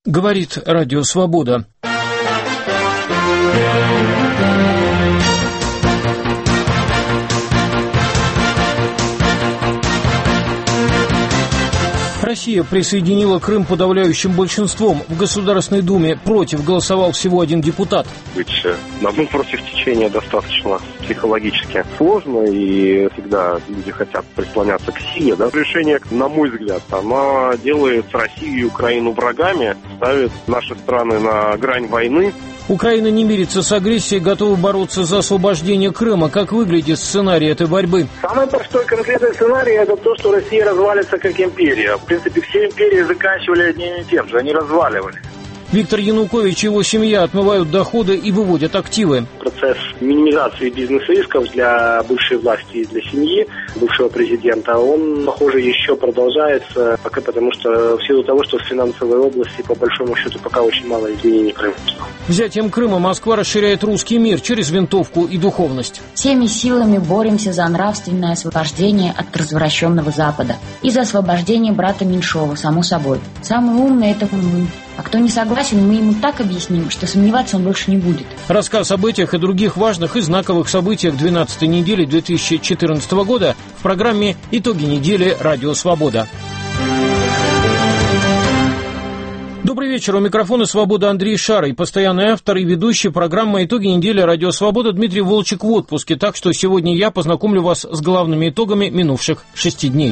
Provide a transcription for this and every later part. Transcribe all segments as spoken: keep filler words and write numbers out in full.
Говорит Радио Свобода. Россия присоединила Крым подавляющим большинством. В Государственной Думе против голосовал всего один депутат. Быть одному против течения достаточно психологически сложно, и всегда люди хотят прислоняться к силе. Да? Решение, на мой взгляд, оно делает Россию и Украину врагами, ставит наши страны на грань войны. Украина не мирится с агрессией, готова бороться за освобождение Крыма. Как выглядит сценарий этой борьбы? Самый простой конкретный сценарий – это то, что Россия развалится как империя. В принципе, все империи заканчивали одним и тем же, они разваливались. Виктор Янукович и его семья отмывают доходы и выводят активы. Процесс минимизации бизнес-рисков для бывшей власти и для семьи бывшего президента, он, похоже, еще продолжается, пока потому что в силу того, что в финансовой области, по большому счету, пока очень мало изменений произошло. Взятием Крыма Москва расширяет русский мир через винтовку и духовность. Всеми силами боремся за нравственное освобождение от развращенного Запада и за освобождение брата меньшого, само собой. Самый умный – это мы. А кто не согласен, мы ему так объясним, что сомневаться он больше не будет. Рассказ об этих и других важных и знаковых событиях двенадцатой недели две тысячи четырнадцатого года в программе «Итоги недели. Радио Свобода». Добрый вечер. У микрофона «Свобода» Андрей Шарый, постоянный автор и ведущий программы «Итоги недели. Радио Свобода» Дмитрий Волчек в отпуске. Так что сегодня я познакомлю вас с главными итогами минувших шести дней.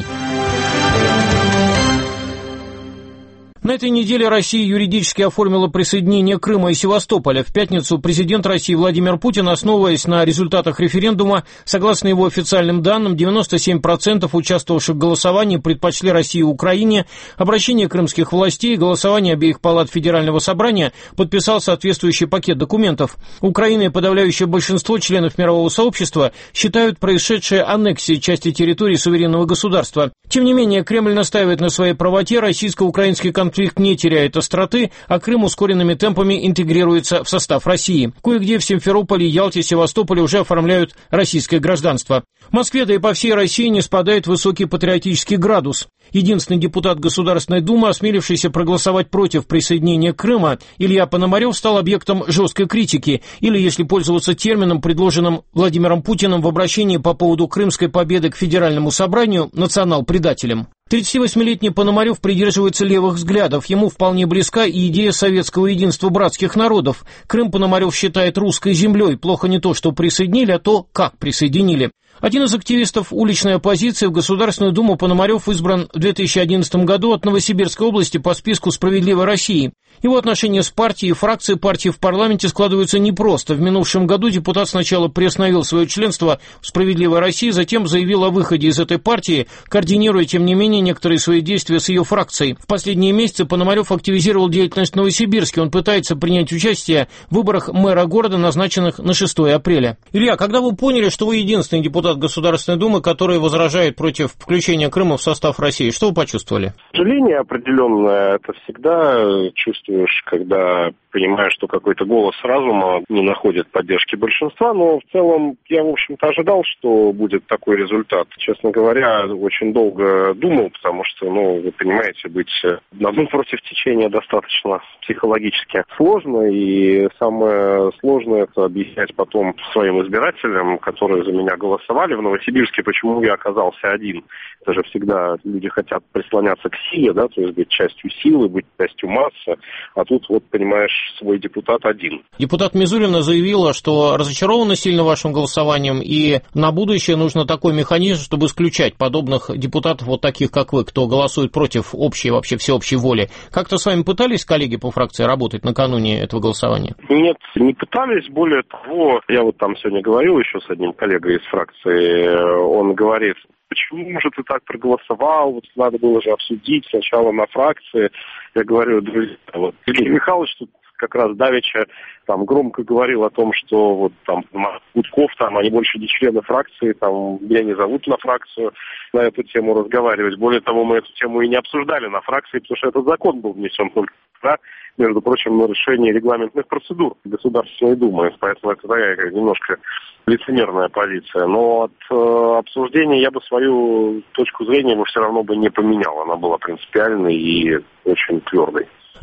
На этой неделе Россия юридически оформила присоединение Крыма и Севастополя. В пятницу президент России Владимир Путин, основываясь на результатах референдума, согласно его официальным данным, девяносто семь процентов участвовавших в голосовании предпочли России и Украине. Обращение крымских властей и голосование обеих палат Федерального собрания подписал соответствующий пакет документов. Украина и подавляющее большинство членов мирового сообщества считают происшедшее аннексией части территории суверенного государства. Тем не менее, Кремль настаивает на своей правоте, российско-украинский конфликт не теряет остроты, а Крым ускоренными темпами интегрируется в состав России. Кое-где в Симферополе, Ялте, Севастополе уже оформляют российское гражданство. В Москве, да и по всей России не спадает высокий патриотический градус. Единственный депутат Государственной Думы, осмелившийся проголосовать против присоединения Крыма, Илья Пономарев, стал объектом жесткой критики, или, если пользоваться термином, предложенным Владимиром Путиным в обращении по поводу крымской победы к Федеральному собранию, национал-предателем. тридцативосьмилетний Пономарев придерживается левых взглядов. Ему вполне близка и идея советского единства братских народов. Крым Пономарев считает русской землей. Плохо не то, что присоединили, а то, как присоединили. Один из активистов уличной оппозиции в Государственную Думу Пономарев избран в две тысячи одиннадцатом году от Новосибирской области по списку «Справедливой России». Его отношения с партией и фракцией партии в парламенте складываются непросто. В минувшем году депутат сначала приостановил свое членство в «Справедливой России», затем заявил о выходе из этой партии, координируя, тем не менее, некоторые свои действия с ее фракцией. В последние месяцы Пономарев активизировал деятельность в Новосибирске. Он пытается принять участие в выборах мэра города, назначенных на шестое апреля. Илья, когда вы поняли, что вы единственный депутат Государственной Думы, который возражает против включения Крыма в состав России, что вы почувствовали? Сожаление определенное, это всегда чувствуешь, когда понимаешь, что какой-то голос разума не находит поддержки большинства, но в целом я, в общем-то, ожидал, что будет такой результат. Честно говоря, очень долго думал, потому что, ну, вы понимаете, быть одному против течения достаточно психологически сложно, и самое сложное — это объяснять потом своим избирателям, которые за меня голосовали в Новосибирске, почему я оказался один. Это же всегда люди хотят прислоняться к силе, да, то есть быть частью силы, быть частью массы, а тут, вот, понимаешь, свой депутат один. Депутат Мизулина заявила, что разочарована сильно вашим голосованием, и на будущее нужно такой механизм, чтобы исключать подобных депутатов, вот таких, как вы, кто голосует против общей, вообще всеобщей воли. Как-то с вами пытались коллеги по фракции работать накануне этого голосования? Нет, не пытались. Более того, я вот там сегодня говорил еще с одним коллегой из фракции, он говорит: почему же ты так проголосовал, вот надо было же обсудить сначала на фракции. Я говорю: друзья, вот Сергей Михайлович тут как раз давеча там громко говорил о том, что вот там Гудков, там они больше не члены фракции, там меня не зовут на фракцию на эту тему разговаривать. Более того, мы эту тему и не обсуждали на фракции, потому что этот закон был внесен только, да, между прочим, нарушение регламентных процедур Государственной Думы. Поэтому это такая немножко лицемерная позиция. Но от э, обсуждения я бы свою точку зрения бы все равно бы не поменял. Она была принципиальной и очень твердой.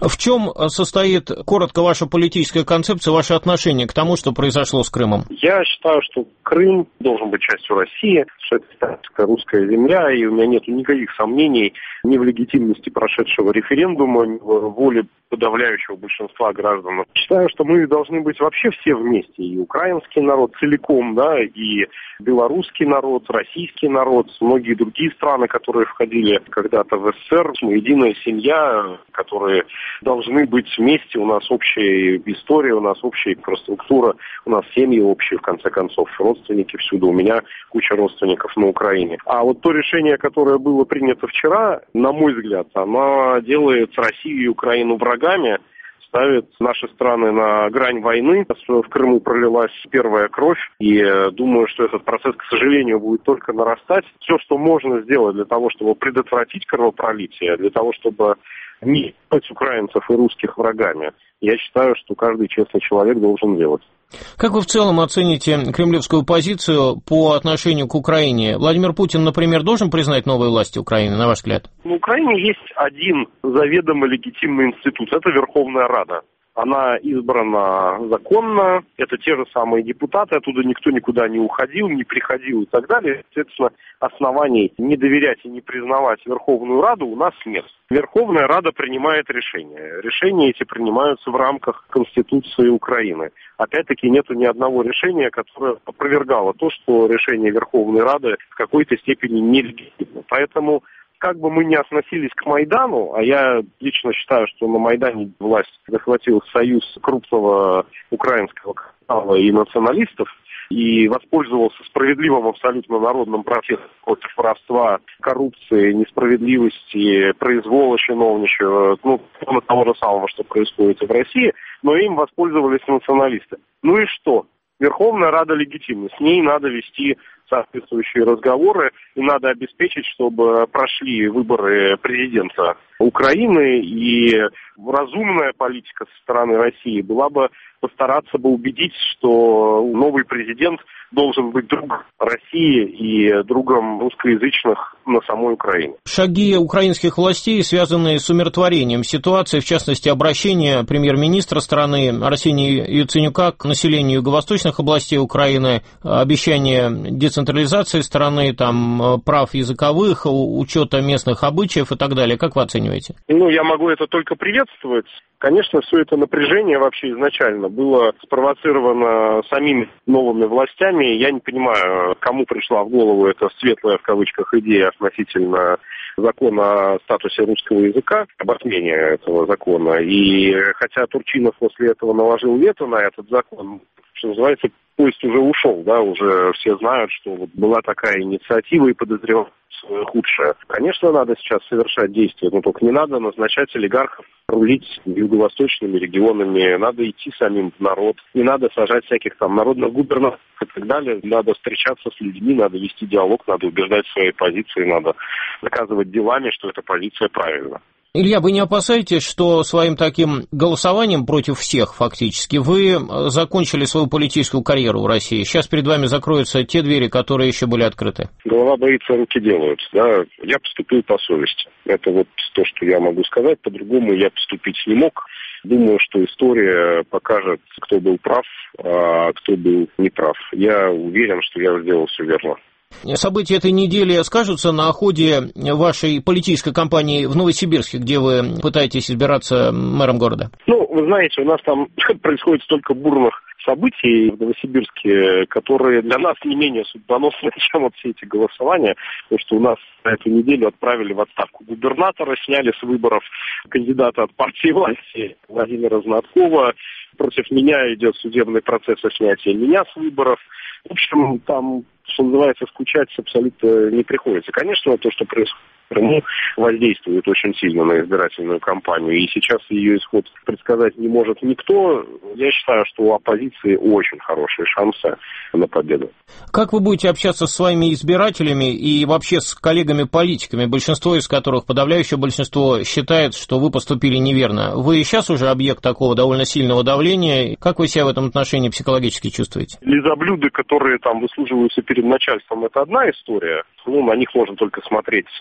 В чем состоит, коротко, ваша политическая концепция, ваше отношение к тому, что произошло с Крымом? Я считаю, что Крым должен быть частью России, что это историческая русская земля, и у меня нет никаких сомнений ни в легитимности прошедшего референдума, ни в воле подавляющего большинства граждан. Считаю, что мы должны быть вообще все вместе, и украинский народ целиком, да, и белорусский народ, российский народ, многие другие страны, которые входили когда-то в СССР. Мы единая семья, которые должны быть вместе, у нас общая история, у нас общая инфраструктура, у нас семьи общие, в конце концов, родственники всюду, у меня куча родственников на Украине. А вот то решение, которое было принято вчера, на мой взгляд, оно делает Россию и Украину врагами, ставит наши страны на грань войны. В Крыму пролилась первая кровь, и думаю, что этот процесс, к сожалению, будет только нарастать. Все, что можно сделать для того, чтобы предотвратить кровопролитие, для того, чтобы не быть украинцев и русских врагами, я считаю, что каждый честный человек должен делать. Как вы в целом оцените кремлевскую позицию по отношению к Украине? Владимир Путин, например, должен признать новые власти Украины, на ваш взгляд? На Украине есть один заведомо легитимный институт – это Верховная Рада. Она избрана законно, это те же самые депутаты, оттуда никто никуда не уходил, не приходил и так далее. Соответственно, оснований не доверять и не признавать Верховную Раду у нас нет. Верховная Рада принимает решения. Решения эти принимаются в рамках Конституции Украины. Опять-таки, нету ни одного решения, которое опровергало то, что решение Верховной Рады в какой-то степени нелегитимно. Поэтому как бы мы ни относились к Майдану, а я лично считаю, что на Майдане власть захватил союз крупного украинского капитала и националистов, и воспользовался справедливым абсолютно народным протестом против воровства, коррупции, несправедливости, произвола чиновничьего, ну, того же самого, что происходит и в России, но им воспользовались националисты. Ну и что? Верховная Рада легитимна, с ней надо вести соответствующие разговоры, и надо обеспечить, чтобы прошли выборы президента Украины, и разумная политика со стороны России была бы постараться бы убедить, что новый президент должен быть другом России и другом русскоязычных на самой Украине. Шаги украинских властей, связанные с умиротворением ситуации, в частности, обращение премьер-министра страны Арсения Яценюка к населению юго-восточных областей Украины, обещание децентрализации страны, там, прав языковых, учета местных обычаев и так далее. Как вы оцениваете? Ну, я могу это только приветствовать. Конечно, все это напряжение вообще изначально было спровоцировано самими новыми властями. Я не понимаю, кому пришла в голову эта светлая, в кавычках, идея относительно закона о статусе русского языка, об отмене этого закона. И хотя Турчинов после этого наложил вето на этот закон, что называется, поезд уже ушел, да, уже все знают, что вот была такая инициатива и подозревают худшее. Конечно, надо сейчас совершать действия, но только не надо назначать олигархов рулить юго-восточными регионами, надо идти самим в народ, не надо сажать всяких там народных губернаторов и так далее, надо встречаться с людьми, надо вести диалог, надо убеждать своей позиции, надо доказывать делами, что эта позиция правильна. Илья, вы не опасаетесь, что своим таким голосованием против всех фактически вы закончили свою политическую карьеру в России? Сейчас перед вами закроются те двери, которые еще были открыты. Голова боится, руки делают. Да? Я поступил по совести. Это вот то, что я могу сказать. По-другому я поступить не мог. Думаю, что история покажет, кто был прав, а кто был неправ. Я уверен, что я сделал все верно. События этой недели скажутся на ходе вашей политической кампании в Новосибирске, где вы пытаетесь избираться мэром города? Ну, вы знаете, у нас там происходит столько бурных событий в Новосибирске, которые для нас не менее судьбоносны, чем вот все эти голосования, потому что у нас на эту неделю отправили в отставку губернатора, сняли с выборов кандидата от партии власти Владимира Знаткова, против меня идет судебный процесс о снятии меня с выборов. В общем, там, что называется, скучать абсолютно не приходится. Конечно, то, что происходит в Крыму, воздействует очень сильно на избирательную кампанию, и сейчас ее исход предсказать не может никто. Я считаю, что у оппозиции очень хорошие шансы на победу. Как вы будете общаться с своими избирателями и вообще с коллегами-политиками, большинство из которых, подавляющее большинство, считает, что вы поступили неверно? Вы сейчас уже объект такого довольно сильного давления. Как вы себя в этом отношении психологически чувствуете? Лизоблюды, которые там выслуживаются перед начальством, это одна история. Ну, на них можно только смотреть с долей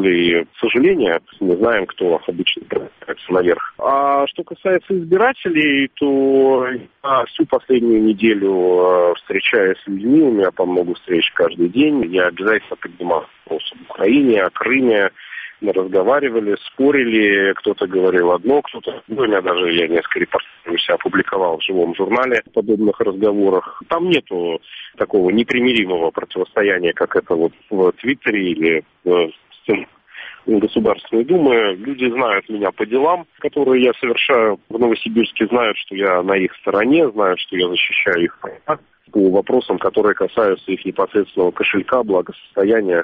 долей сожаления. Не знаем, кто обычно поднимается наверх. А что касается избирателей, то я всю последнюю неделю встречаюсь с людьми, у меня по много встреч каждый день. Я обязательно поднимал вопросы об Украине, о Крыме. Мы разговаривали, спорили, кто-то говорил одно, кто-то другое. У меня даже, я несколько репортажей у себя опубликовал в живом журнале в подобных разговорах. Там нету такого непримиримого противостояния, как это вот в Твиттере или в Государственной Думы. Люди знают меня по делам, которые я совершаю в Новосибирске, знают, что я на их стороне, знают, что я защищаю их права по вопросам, которые касаются их непосредственного кошелька, благосостояния.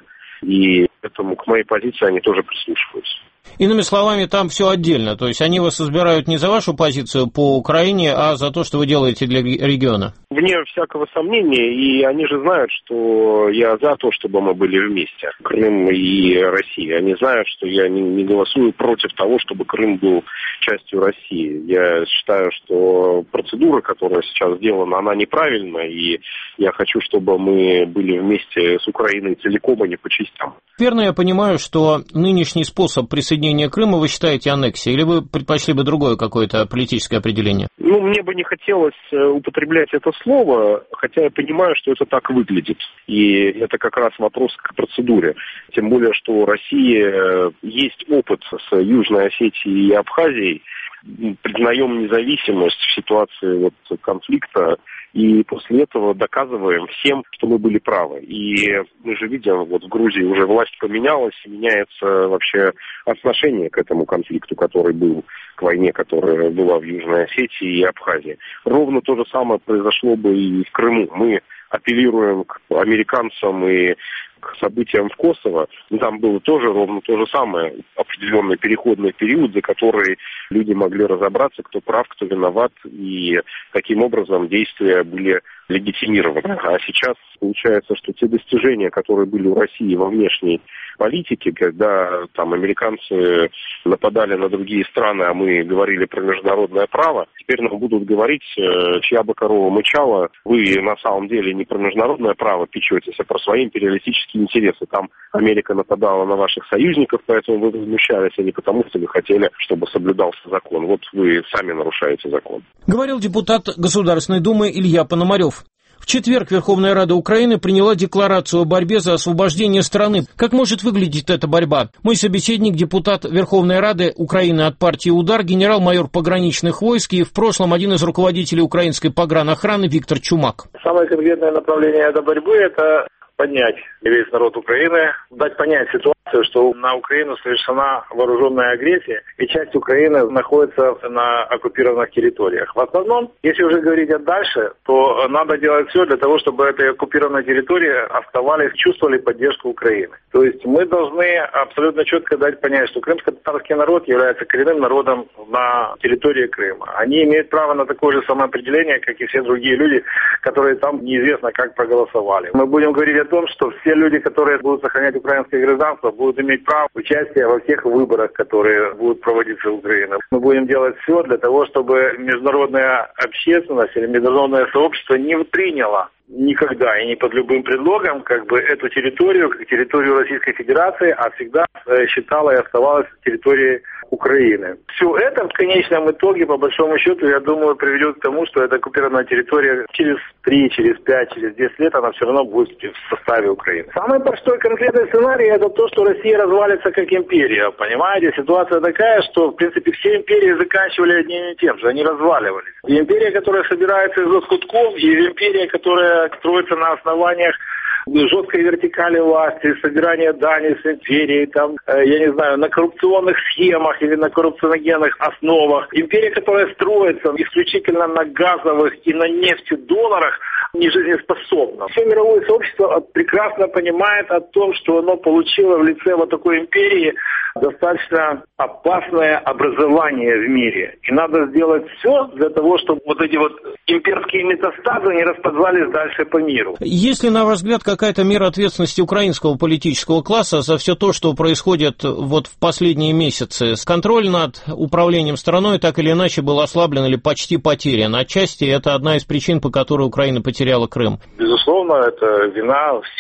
И поэтому к моей позиции они тоже прислушиваются. Иными словами, там все отдельно. То есть они вас избирают не за вашу позицию по Украине, а за то, что вы делаете для региона. Вне всякого сомнения. И они же знают, что я за то, чтобы мы были вместе. Крым и Россия. Они знают, что я не, не голосую против того, чтобы Крым был частью России. Я считаю, что процедура, которая сейчас сделана, она неправильна. И я хочу, чтобы мы были вместе с Украиной целиком, а не по частям. Верно, я понимаю, что нынешний способ присоединения Крыма вы считаете аннексией, или вы предпочли бы другое какое-то политическое определение? Ну, мне бы не хотелось употреблять это слово, хотя я понимаю, что это так выглядит. И это как раз вопрос к процедуре. Тем более, что у России есть опыт с Южной Осетией и Абхазией. Признаем независимость в ситуации вот конфликта, и после этого доказываем всем, что мы были правы. И мы же видим, вот в Грузии уже власть поменялась, и меняется вообще отношение к этому конфликту, который был, к войне, которая была в Южной Осетии и Абхазии. Ровно то же самое произошло бы и в Крыму. Мы апеллируем к американцам и к событиям в Косово, там было тоже ровно то же самое, определенный переходный период, за который люди могли разобраться, кто прав, кто виноват, и таким образом действия были легитимированы. А сейчас получается, что те достижения, которые были у России во внешней политике, когда там американцы нападали на другие страны, а мы говорили про международное право, теперь нам будут говорить, чья бы корова мычала, вы на самом деле не про международное право печетесь, а про свои империалистические интересы. Там Америка нападала на ваших союзников, поэтому вы возмущались, а не потому, что вы хотели, чтобы соблюдался закон. Вот вы сами нарушаете закон. Говорил депутат Государственной Думы Илья Пономарев. В четверг Верховная Рада Украины приняла декларацию о борьбе за освобождение страны. Как может выглядеть эта борьба? Мой собеседник, депутат Верховной Рады Украины от партии «Удар», генерал-майор пограничных войск и в прошлом один из руководителей украинской погранохраны Виктор Чумак. Самое конкретное направление этой борьбы – это поднять весь народ Украины, дать понять ситуацию, что на Украину совершена вооруженная агрессия, и часть Украины находится на оккупированных территориях. В основном, если уже говорить о дальше, то надо делать все для того, чтобы этой оккупированной территории оставались, чувствовали поддержку Украины. То есть мы должны абсолютно четко дать понять, что крымско-татарский народ является коренным народом на территории Крыма. Они имеют право на такое же самоопределение, как и все другие люди, которые там неизвестно как проголосовали. Мы будем говорить о том, что все люди, которые будут сохранять украинское гражданство, будут иметь право участия во всех выборах, которые будут проводиться в Украине. Мы будем делать все для того, чтобы международная общественность или международное сообщество не приняло никогда и не под любым предлогом как бы эту территорию, как территорию Российской Федерации, а всегда считала и оставалась территорией Украины. Все это в конечном итоге, по большому счету, я думаю, приведет к тому, что эта оккупированная территория через три, через пять, через десять лет, она все равно будет в составе Украины. Самый простой конкретный сценарий – это то, что Россия развалится как империя. Понимаете, ситуация такая, что, в принципе, все империи заканчивали одним и тем же, они разваливались. И империя, которая собирается из лоскутков, и империя, которая строится на основаниях жесткой вертикали власти, собирания дани с империей, там, э, я не знаю, на коррупционных схемах или на коррупционогенных основах. Империя, которая строится исключительно на газовых и на нефтедолларах, не жизнеспособна. Все мировое сообщество прекрасно понимает о том, что оно получило в лице вот такой империи достаточно опасное образование в мире. И надо сделать все для того, чтобы вот эти вот имперские метастазы не расползались дальше по миру. Есть ли, на ваш взгляд, какая-то мера ответственности украинского политического класса за все то, что происходит вот в последние месяцы? Контроль над управлением страной так или иначе был ослаблен или почти потерян. Отчасти это одна из причин, по которой Украина потеряла Крым. Безусловно, это вина всех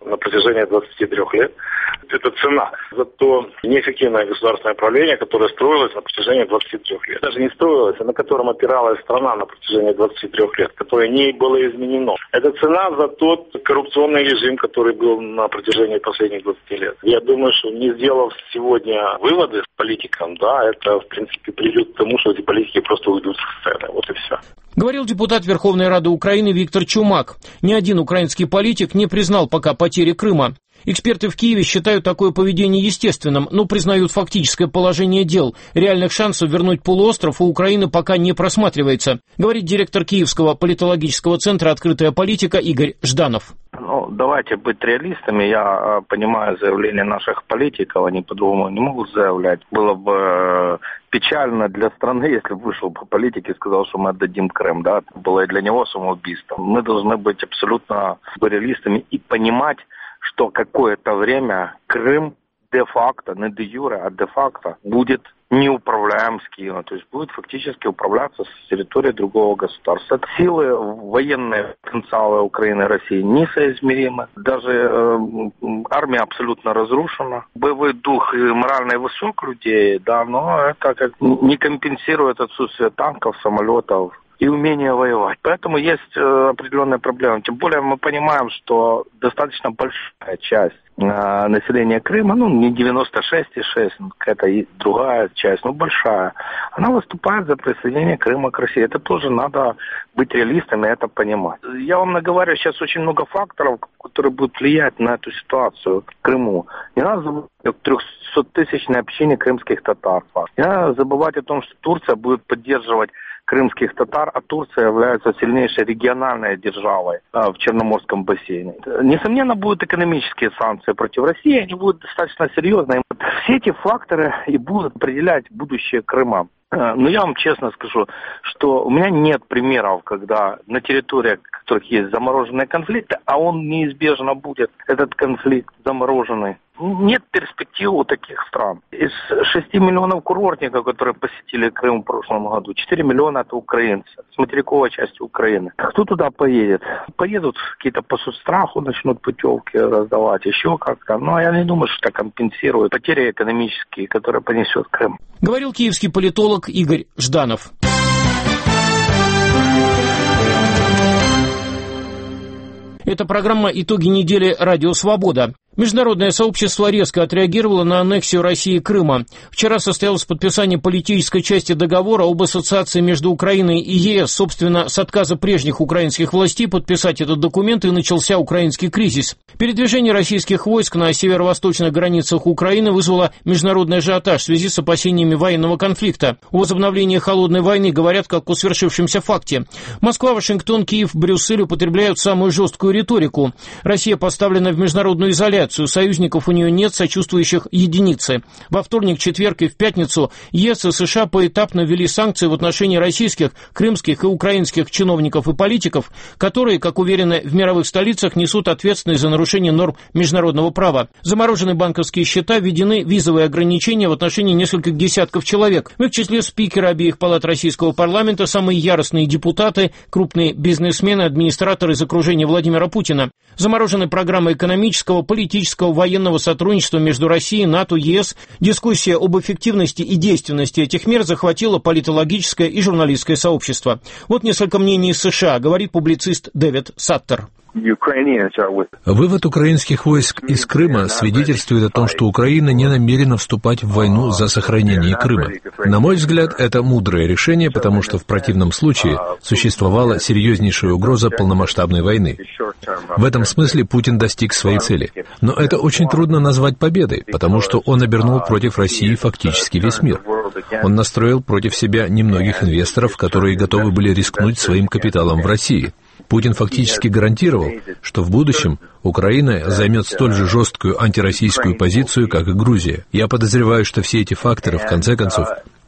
на протяжении двадцати трёх лет. Это цена за то неэффективное государственное правление, которое строилось на протяжении двадцати трёх лет. Даже не строилось, а на котором опиралась страна на протяжении двадцати трёх лет, которое не было изменено. Это цена за тот коррупционный режим, который был на протяжении последних двадцати лет. Я думаю, что не сделав сегодня выводы с политикам, да, это, в принципе, приведет к тому, что эти политики просто уйдут с сцены. Вот и все. Говорил депутат Верховной Рады Украины Виктор Чумак. Ни один украинский политик не признал пока потери Крыма. Эксперты в Киеве считают такое поведение естественным, но признают фактическое положение дел. Реальных шансов вернуть полуостров у Украины пока не просматривается, говорит директор Киевского политологического центра «Открытая политика» Игорь Жданов. Ну, давайте быть реалистами. Я понимаю заявления наших политиков, они по-другому не могут заявлять. Было бы печально для страны, если бы вышел бы политик и сказал, что мы отдадим Крым. Да? Это было и для него самоубийством. Мы должны быть абсолютно реалистами и понимать, что какое-то время Крым де-факто, не де-юре, а де-факто будет неуправляем с Киева, то есть будет фактически управляться с территории другого государства. Силы военные потенциалы Украины и России несоизмеримы. Даже э, армия абсолютно разрушена. Боевой дух и моральный высок людей, да, но это как не компенсирует отсутствие танков, самолетов и умение воевать. Поэтому есть э, определенные проблемы. Тем более мы понимаем, что достаточно большая часть э, населения Крыма, ну не девяносто шесть и шесть, какая-то и другая часть, но большая, она выступает за присоединение Крыма к России. Это тоже надо быть реалистами, это понимать. Я вам наговорю, сейчас очень много факторов, которые будут влиять на эту ситуацию в Крыму. Не надо забывать о трехсоттысячной общине крымских татар. Не надо забывать о том, что Турция будет поддерживать крымских татар, а Турция является сильнейшей региональной державой а, в Черноморском бассейне. Несомненно, будут экономические санкции против России, они будут достаточно серьезные. Все эти факторы и будут определять будущее Крыма. Но я вам честно скажу, что у меня нет примеров, когда на территориях, в которых есть замороженные конфликты, а он неизбежно будет, этот конфликт замороженный. Нет перспектив у таких стран. Из шести миллионов курортников, которые посетили Крым в прошлом году, четыре миллиона это украинцы, с материковой части Украины. Кто туда поедет? Поедут какие-то по соцстраху, начнут путевки раздавать, еще как-то. Но я не думаю, что это компенсирует потери экономические, которые понесет Крым. Говорил киевский политолог Игорь Жданов. Это программа «Итоги недели. Радио Свобода». Международное сообщество резко отреагировало на аннексию России Крыма. Вчера состоялось подписание политической части договора об ассоциации между Украиной и ЕС. Собственно, с отказа прежних украинских властей подписать этот документ и начался украинский кризис. Передвижение российских войск на северо-восточных границах Украины вызвало международный ажиотаж в связи с опасениями военного конфликта. О возобновлении холодной войны говорят как о свершившемся факте. Москва, Вашингтон, Киев, Брюссель употребляют самую жесткую риторику. Россия поставлена в международную изоляцию. Союзников у нее нет, сочувствующих единицы. Во вторник, четверг и в пятницу ЕС и США поэтапно ввели санкции в отношении российских, крымских и украинских чиновников и политиков, которые, как уверены в мировых столицах, несут ответственность за нарушение норм международного права. Заморожены банковские счета, введены визовые ограничения в отношении нескольких десятков человек. В их числе спикеры обеих палат российского парламента, самые яростные депутаты, крупные бизнесмены, администраторы из окружения Владимира Путина. Заморожены программы экономического, политического, политического, военного сотрудничества между Россией, НАТО, ЕС. Дискуссия об эффективности и действенности этих мер захватила политологическое и журналистское сообщество. Вот несколько мнений из США, говорит публицист Дэвид Саттер. Вывод украинских войск из Крыма свидетельствует о том, что Украина не намерена вступать в войну за сохранение Крыма. На мой взгляд, это мудрое решение, потому что в противном случае существовала серьезнейшая угроза полномасштабной войны. В этом смысле Путин достиг своей цели. Но это очень трудно назвать победой, потому что он обернул против России фактически весь мир. Он настроил против себя немногих инвесторов, которые готовы были рискнуть своим капиталом в России. Путин фактически гарантировал, что в будущем Украина займет столь же жесткую антироссийскую позицию, как и Грузия. Я подозреваю, что все эти факторы, в конце концов,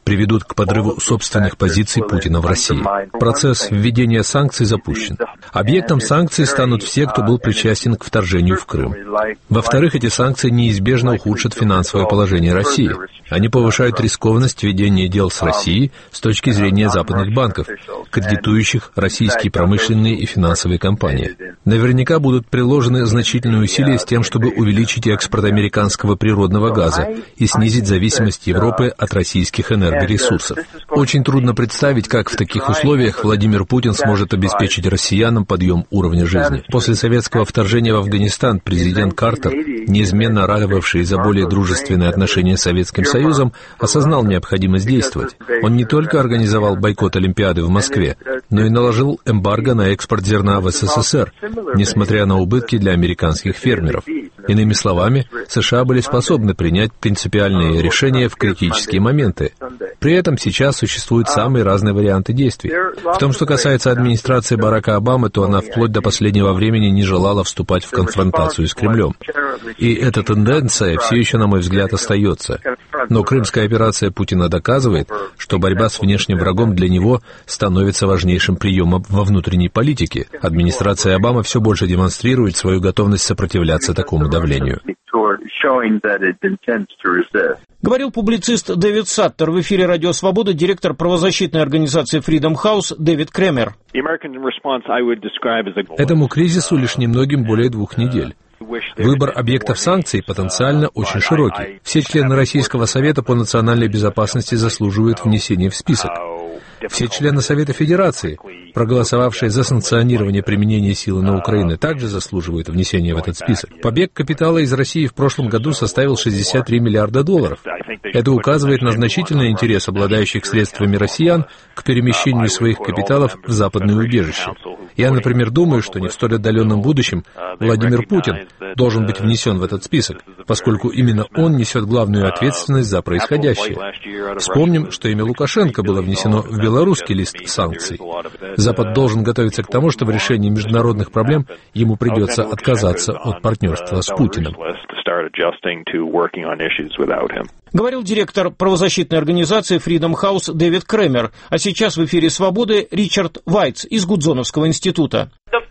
приведут к подрыву собственных позиций Путина в России. Процесс введения санкций запущен. Объектом санкций станут все, кто был причастен к вторжению в Крым. Во-вторых, эти санкции неизбежно ухудшат финансовое положение России. Они повышают рискованность ведения дел с Россией с точки зрения западных банков, кредитующих российские промышленные и финансовые компании. Наверняка будут приложены значительные усилия с тем, чтобы увеличить экспорт американского природного газа и снизить зависимость Европы от российских энергоресурсов. Очень трудно представить, как в таких условиях Владимир Путин сможет обеспечить россиянам подъем уровня жизни. После советского вторжения в Афганистан президент Картер, неизменно ратовавший за более дружественные отношения с Советским Союзом, осознал необходимость действовать. Он не только организовал бойкот Олимпиады в Москве, но и наложил эмбарго на экспорт зерна в СССР, несмотря на убытки для американских фермеров. Иными словами, США были способны принять принципиальные решения в критические моменты. При этом сейчас существуют самые разные варианты действий. В том, что касается администрации Барака Обамы, то она вплоть до последнего времени не желала вступать в конфронтацию с Кремлем. И эта тенденция все еще, на мой взгляд, остается. Но крымская операция Путина доказывает, что борьба с внешним врагом для него становится важнейшим приемом во внутренней политике. Администрация Обамы все больше демонстрирует свою готовность сопротивляться такому давлению. Говорил публицист Дэвид Саттер. В эфире «Радио Свобода» директор правозащитной организации Freedom House Дэвид Кремер. Этому кризису лишь немногим более двух недель. Выбор объектов санкций потенциально очень широкий. Все члены Российского совета по национальной безопасности заслуживают внесения в список. Все члены Совета Федерации, проголосовавшие за санкционирование применения силы на Украину, также заслуживают внесения в этот список. Побег капитала из России в прошлом году составил шестьдесят три миллиарда долларов. Это указывает на значительный интерес обладающих средствами россиян к перемещению своих капиталов в западные убежища. Я, например, думаю, что не в столь отдаленном будущем Владимир Путин должен быть внесен в этот список, поскольку именно он несет главную ответственность за происходящее. Вспомним, что имя Лукашенко было внесено в белорусский лист санкций. Запад должен готовиться к тому, что в решении международных проблем ему придется отказаться от партнерства с Путиным. Говорил директор правозащитной организации Freedom House Дэвид Кремер. А сейчас в эфире «Свободы» Ричард Вайтс из Гудзоновского института.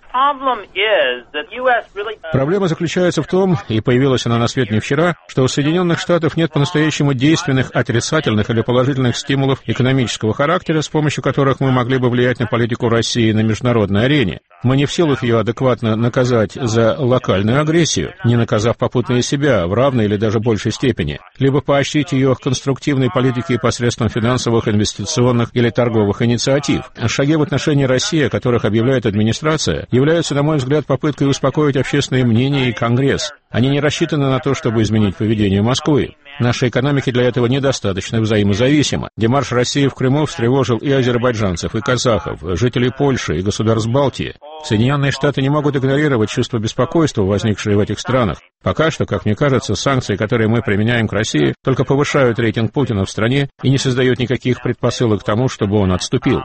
Проблема заключается в том, и появилась она на свет не вчера, что у Соединенных Штатов нет по-настоящему действенных, отрицательных или положительных стимулов экономического характера, с помощью которых мы могли бы влиять на политику России на международной арене. Мы не в силах ее адекватно наказать за локальную агрессию, не наказав попутно и себя в равной или даже большей степени, либо поощрить ее к конструктивной политике посредством финансовых, инвестиционных или торговых инициатив. Шаги в отношении России, о которых объявляет администрация, являются, на мой взгляд, попыткой успокоить общественное мнение и Конгресс. Они не рассчитаны на то, чтобы изменить поведение Москвы. Наши экономики для этого недостаточно взаимозависимы. Демарш России в Крыму встревожил и азербайджанцев, и казахов, жителей Польши и государств Балтии. Соединенные Штаты не могут игнорировать чувство беспокойства, возникшее в этих странах. Пока что, как мне кажется, санкции, которые мы применяем к России, только повышают рейтинг Путина в стране и не создают никаких предпосылок к тому, чтобы он отступил.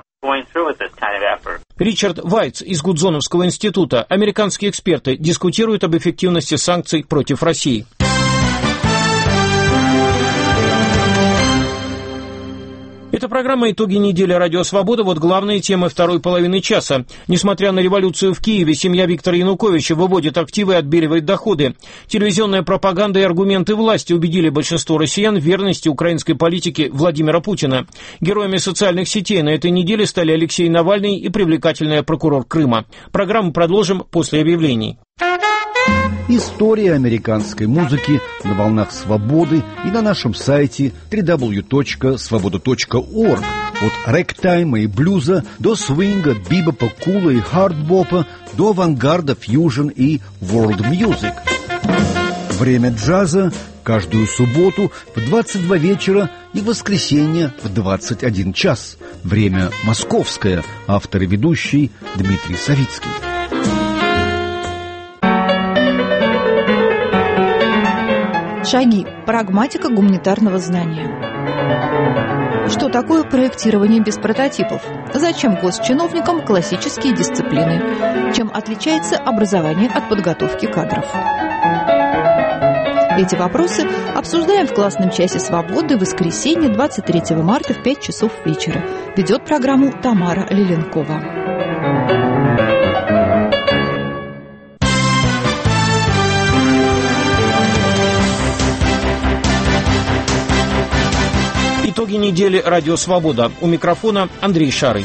Ричард Вайтс из Гудзоновского института. Американские эксперты дискутируют об эффективности санкций против России. Это программа «Итоги недели. Радио Свобода». Вот главные темы второй половины часа. Несмотря на революцию в Киеве, семья Виктора Януковича выводит активы и отбеливает доходы. Телевизионная пропаганда и аргументы власти убедили большинство россиян в верности украинской политике Владимира Путина. Героями социальных сетей на этой неделе стали Алексей Навальный и привлекательная прокурор Крыма. Программу продолжим после объявлений. История американской музыки на волнах свободы и на нашем сайте дабл ю дабл ю дабл ю точка свобода точка орг. От рэктайма и блюза до свинга, бибопа, кула и хардбопа до авангарда, фьюжн и ворлд мьюзик. Время джаза каждую субботу в двадцать два вечера и воскресенье в двадцать один час. Время московское. Автор и ведущий Дмитрий Савицкий. Шаги. Прагматика гуманитарного знания. Что такое проектирование без прототипов? Зачем госчиновникам классические дисциплины? Чем отличается образование от подготовки кадров? Эти вопросы обсуждаем в классном часе «Свободы» в воскресенье двадцать третьего марта в пять часов вечера. Ведет программу Тамара Лиленкова. Итоги недели «Радио Свобода». У микрофона Андрей Шарый.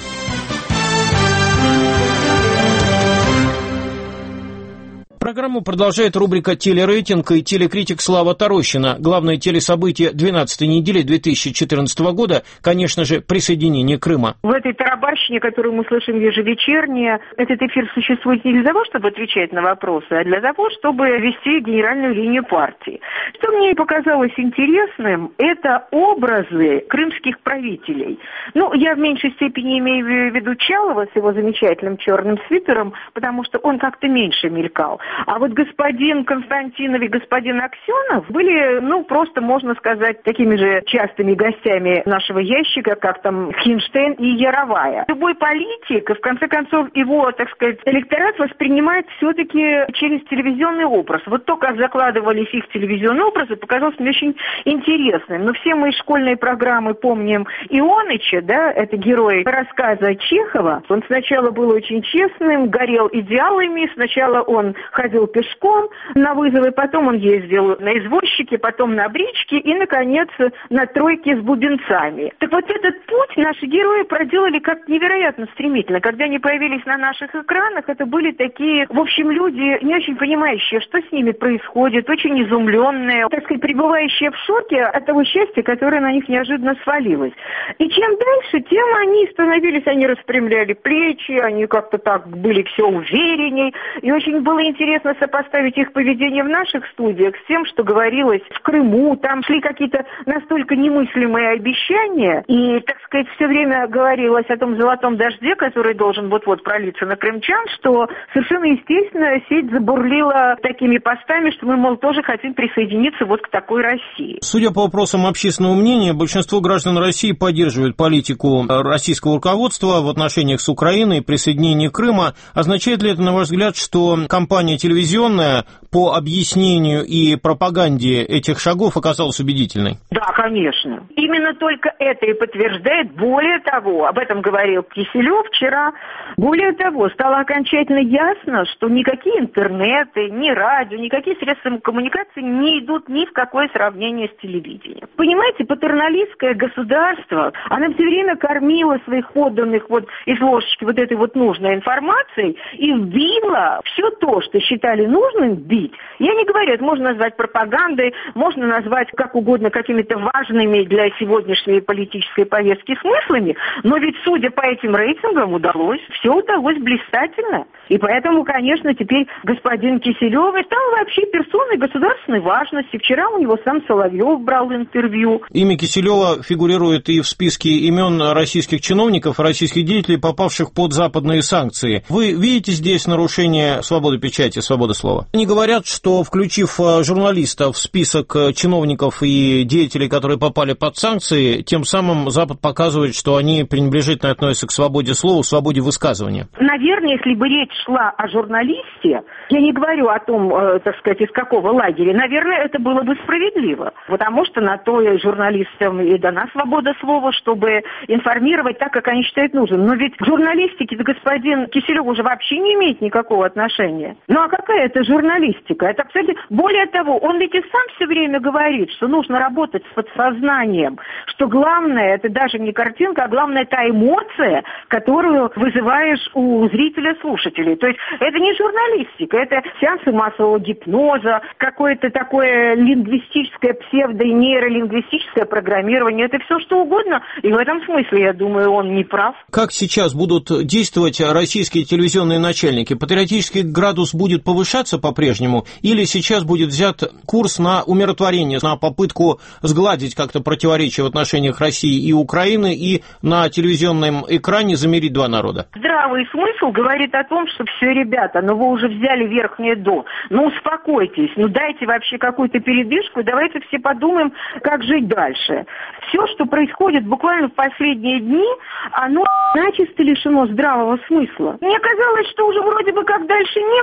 Программу продолжает рубрика «Телерейтинг» и телекритик Слава Тарощина. Главное телесобытие двенадцатой недели две тысячи четырнадцатого года, конечно же, присоединение Крыма. В этой тарабарщине, которую мы слышим ежевечерне, этот эфир существует не для того, чтобы отвечать на вопросы, а для того, чтобы вести генеральную линию партии. Что мне показалось интересным, это образы крымских правителей. Ну, я в меньшей степени имею в виду Чалова с его замечательным черным свитером, потому что он как-то меньше мелькал. А вот господин Константинов и господин Аксенов были, ну, просто, можно сказать, такими же частыми гостями нашего ящика, как там Хинштейн и Яровая. Любой политик, в конце концов, его, так сказать, электорат воспринимает все-таки через телевизионный образ. Вот то, как закладывались их телевизионные образы, показалось мне очень интересным. Но все мы из школьной программы помним Ионыча, да, это герой рассказа Чехова. Он сначала был очень честным, горел идеалами, сначала он ходил пешком на вызовы, потом он ездил на извозчике, потом на бричке и, наконец, на тройке с бубенцами. Так вот этот путь наши герои проделали как невероятно стремительно. Когда они появились на наших экранах, это были такие, в общем, люди, не очень понимающие, что с ними происходит, очень изумленные, так сказать, пребывающие в шоке от того счастья, которое на них неожиданно свалилось. И чем дальше, тем они становились, они распрямляли плечи, они как-то так были все уверенней, и очень было интересно Интересно сопоставить их поведение в наших студиях с тем, что говорилось в Крыму. Там шли какие-то настолько немыслимые обещания, и, так сказать, все время говорилось о том золотом дожде, который должен вот-вот пролиться на крымчан, что совершенно естественно сеть забурлила такими постами, что мы, мол, тоже хотим присоединиться вот к такой России. Судя по вопросам общественного мнения, большинство граждан России поддерживают политику российского руководства в отношениях с Украиной, присоединение Крыма. Означает ли это, на ваш взгляд, что кампания телевизионная по объяснению и пропаганде этих шагов оказалась убедительной? Да, конечно. Именно только это и подтверждает. Более того, об этом говорил Киселев вчера, более того, стало окончательно ясно, что никакие интернеты, ни радио, никакие средства коммуникации не идут ни в какое сравнение с телевидением. Понимаете, патерналистское государство, оно все время кормило своих подданных вот из ложечки вот этой вот нужной информацией и вбило все то, что считали нужным бить. Я не говорю, это можно назвать пропагандой, можно назвать как угодно какими-то важными для сегодняшней политической повестки смыслами, но ведь, судя по этим рейтингам, удалось, все удалось блистательно. И поэтому, конечно, теперь господин Киселев стал вообще персоной государственной важности. Вчера у него сам Соловьев брал интервью. Имя Киселева фигурирует и в списке имен российских чиновников, российских деятелей, попавших под западные санкции. Вы видите здесь нарушение свободы печати, свободы слова? Они говорят, что, включив журналистов в список чиновников и деятелей, которые попали под санкции, тем самым Запад показывает, что они пренебрежительно относятся к свободе слова, свободе высказывания. Наверное, если бы речь шла о журналисте, я не говорю о том, э, так сказать, из какого лагеря, наверное, это было бы справедливо, потому что на то и журналистам и дана свобода слова, чтобы информировать так, как они считают нужным. Но ведь к журналистике господин Киселев уже вообще не имеет никакого отношения. Ну а какая это журналистика? Это, кстати, более того, он ведь и сам все время говорит, что нужно работать с подсознанием, что главное, это даже не картинка, а главное та эмоция, которую вызываешь у зрителя, слушателей. То есть это не журналистика, это сеансы массового гипноза, какое-то такое лингвистическое, псевдо- и нейролингвистическое программирование, это все что угодно, и в этом смысле, я думаю, он не прав. Как сейчас будут действовать российские телевизионные начальники? Патриотический градус будет повышаться по-прежнему, или сейчас будет взят курс на умиротворение, на попытку сгладить как-то противоречия в отношениях России и Украины и на телевизионном экране замирить два народа? Здравый смысл говорит о том, что все, ребята, ну вы уже взяли верхнее до, ну успокойтесь, ну дайте вообще какую-то передышку, и давайте все подумаем, как жить дальше. Все, что происходит буквально в последние дни, оно начисто лишено здравого смысла. Мне казалось, что уже вроде бы как дальше некуда, а вот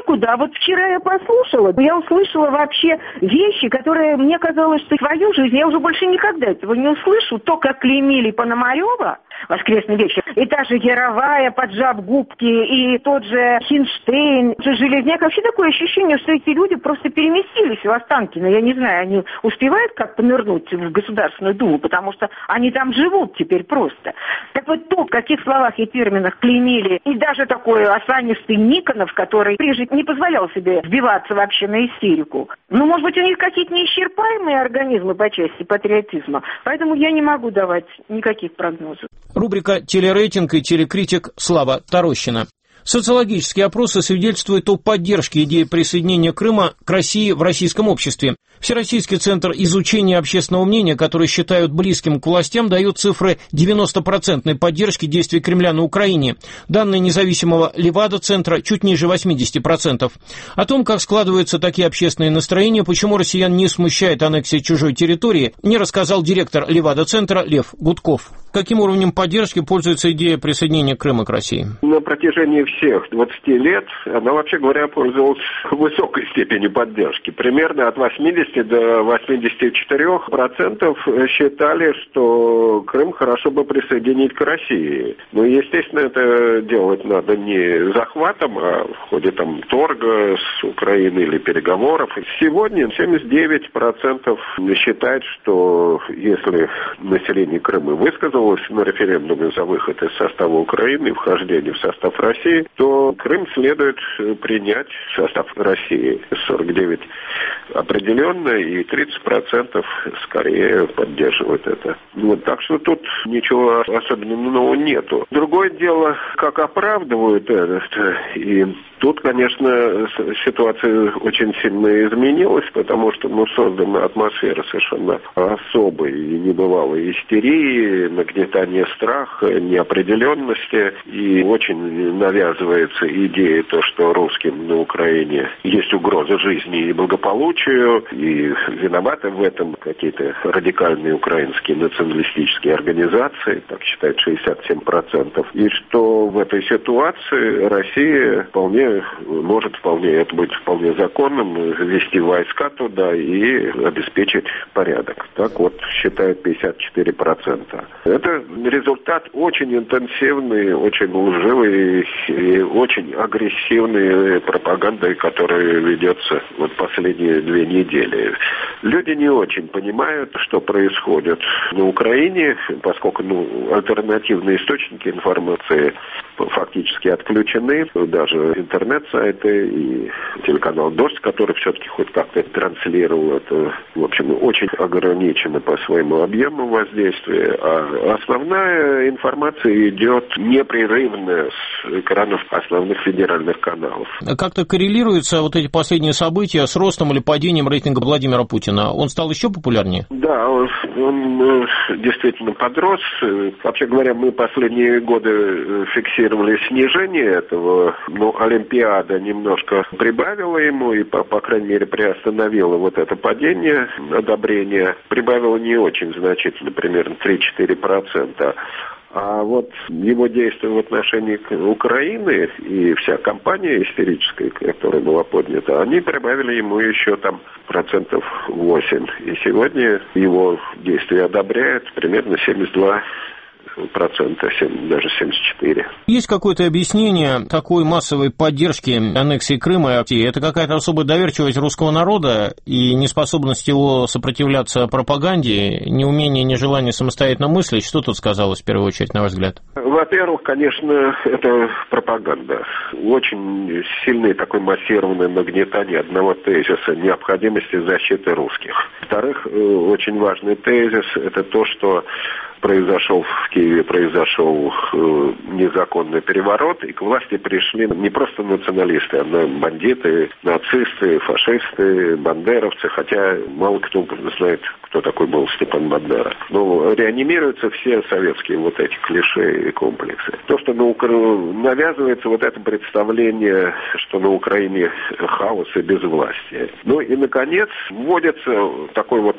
Вот вчера я послушала, я услышала вообще вещи, которые мне казалось, что в свою жизнь я уже больше никогда этого не услышу. То, как клеймили Пономарева, воскресный вечер, и та же Яровая, поджав губки, и тот же Хинштейн, тот же Железняк. Вообще такое ощущение, что эти люди просто переместились в Останкино. Я не знаю, они успевают как-то нырнуть в Государственную Думу, потому что они там живут теперь просто. Так вот, то, в каких словах и терминах клеймили, и даже такой осанистый Никонов, который прежде не позволял себе вбиваться вообще на истерику. Ну, может быть, у них какие-то неисчерпаемые организмы по части патриотизма, поэтому я не могу давать никаких прогнозов. Рубрика «Телерейтинг» и телекритик Слава Тарощина. Социологические опросы свидетельствуют о поддержке идеи присоединения Крыма к России в российском обществе. Всероссийский центр изучения общественного мнения, который считают близким к властям, дает цифры девяносто процентов поддержки действий Кремля на Украине. Данные независимого Левада-центра чуть ниже восемьдесят процентов. О том, как складываются такие общественные настроения, почему россиян не смущает аннексия чужой территории, мне рассказал директор Левада-центра Лев Гудков. Каким уровнем поддержки пользуется идея присоединения Крыма к России? На протяжении всех двадцати лет она, вообще говоря, пользовалась высокой степенью поддержки. Примерно от восьмидесяти до восьмидесяти четырёх процентов считали, что Крым хорошо бы присоединить к России. Но, естественно, это делать надо не захватом, а в ходе там торга с Украиной или переговоров. Сегодня семьдесят девять процентов считает, что если население Крыма высказалось на референдуме за выход из состава Украины и вхождение в состав России, то Крым следует принять в состав России. сорок девять процентов определенно, и тридцать процентов скорее поддерживают это. Вот, так что тут ничего особенного нету. Другое дело, как оправдывают это. И тут, конечно, ситуация очень сильно изменилась, потому что ну, создана атмосфера совершенно особой и небывалой истерии, нагнетания страха, неопределенности. И очень навязывается идея, то, что русским на Украине есть угроза жизни и благополучию, и виноваты в этом какие-то радикальные украинские националистические организации, так считает шестьдесят семь процентов. И что в этой ситуации Россия вполне может вполне это быть вполне законным, ввести войска туда и обеспечить порядок. Так вот считают пятьдесят четыре процента. Это результат очень интенсивной, очень лживой и очень агрессивной пропаганды, которая ведется вот последние две недели. Люди не очень понимают, что происходит на Украине, поскольку ну, альтернативные источники информации фактически отключены, даже интернет-сайты и телеканал «Дождь», который все-таки хоть как-то транслировал это, в общем, очень ограничено по своему объему воздействия, а основная информация идет непрерывно с экранов основных федеральных каналов. Как-то коррелируются вот эти последние события с ростом или падением рейтинга Владимира Путина? Он стал еще популярнее? Да, он, он действительно подрос. Вообще говоря, мы последние годы фиксировали снижение этого, но Олимпиада немножко прибавила ему и, по, по крайней мере, приостановила вот это падение одобрения. Прибавила не очень значительно, примерно три-четыре процента. А вот его действия в отношении Украины и вся кампания истерическая, которая была поднята, они прибавили ему еще там процентов восемь. И сегодня его действия одобряют примерно семьдесят два процента, даже семьдесят четыре. Есть какое-то объяснение такой массовой поддержки аннексии Крыма? Это какая-то особая доверчивость русского народа и неспособность его сопротивляться пропаганде, неумение, нежелание самостоятельно мыслить? Что тут сказалось в первую очередь, на ваш взгляд? Во-первых, конечно, это пропаганда. Очень сильное такое массированное нагнетание одного тезиса необходимости защиты русских. Во-вторых, очень важный тезис – это то, что произошел в Киеве, произошел э, незаконный переворот, и к власти пришли не просто националисты, а бандиты, нацисты, фашисты, бандеровцы, хотя мало кто знает, кто такой был Степан Бандера. Но реанимируются все советские вот эти клише и комплексы. То, что на Укра... навязывается вот это представление, что на Украине хаос и безвластие. Ну и, наконец, вводится такой вот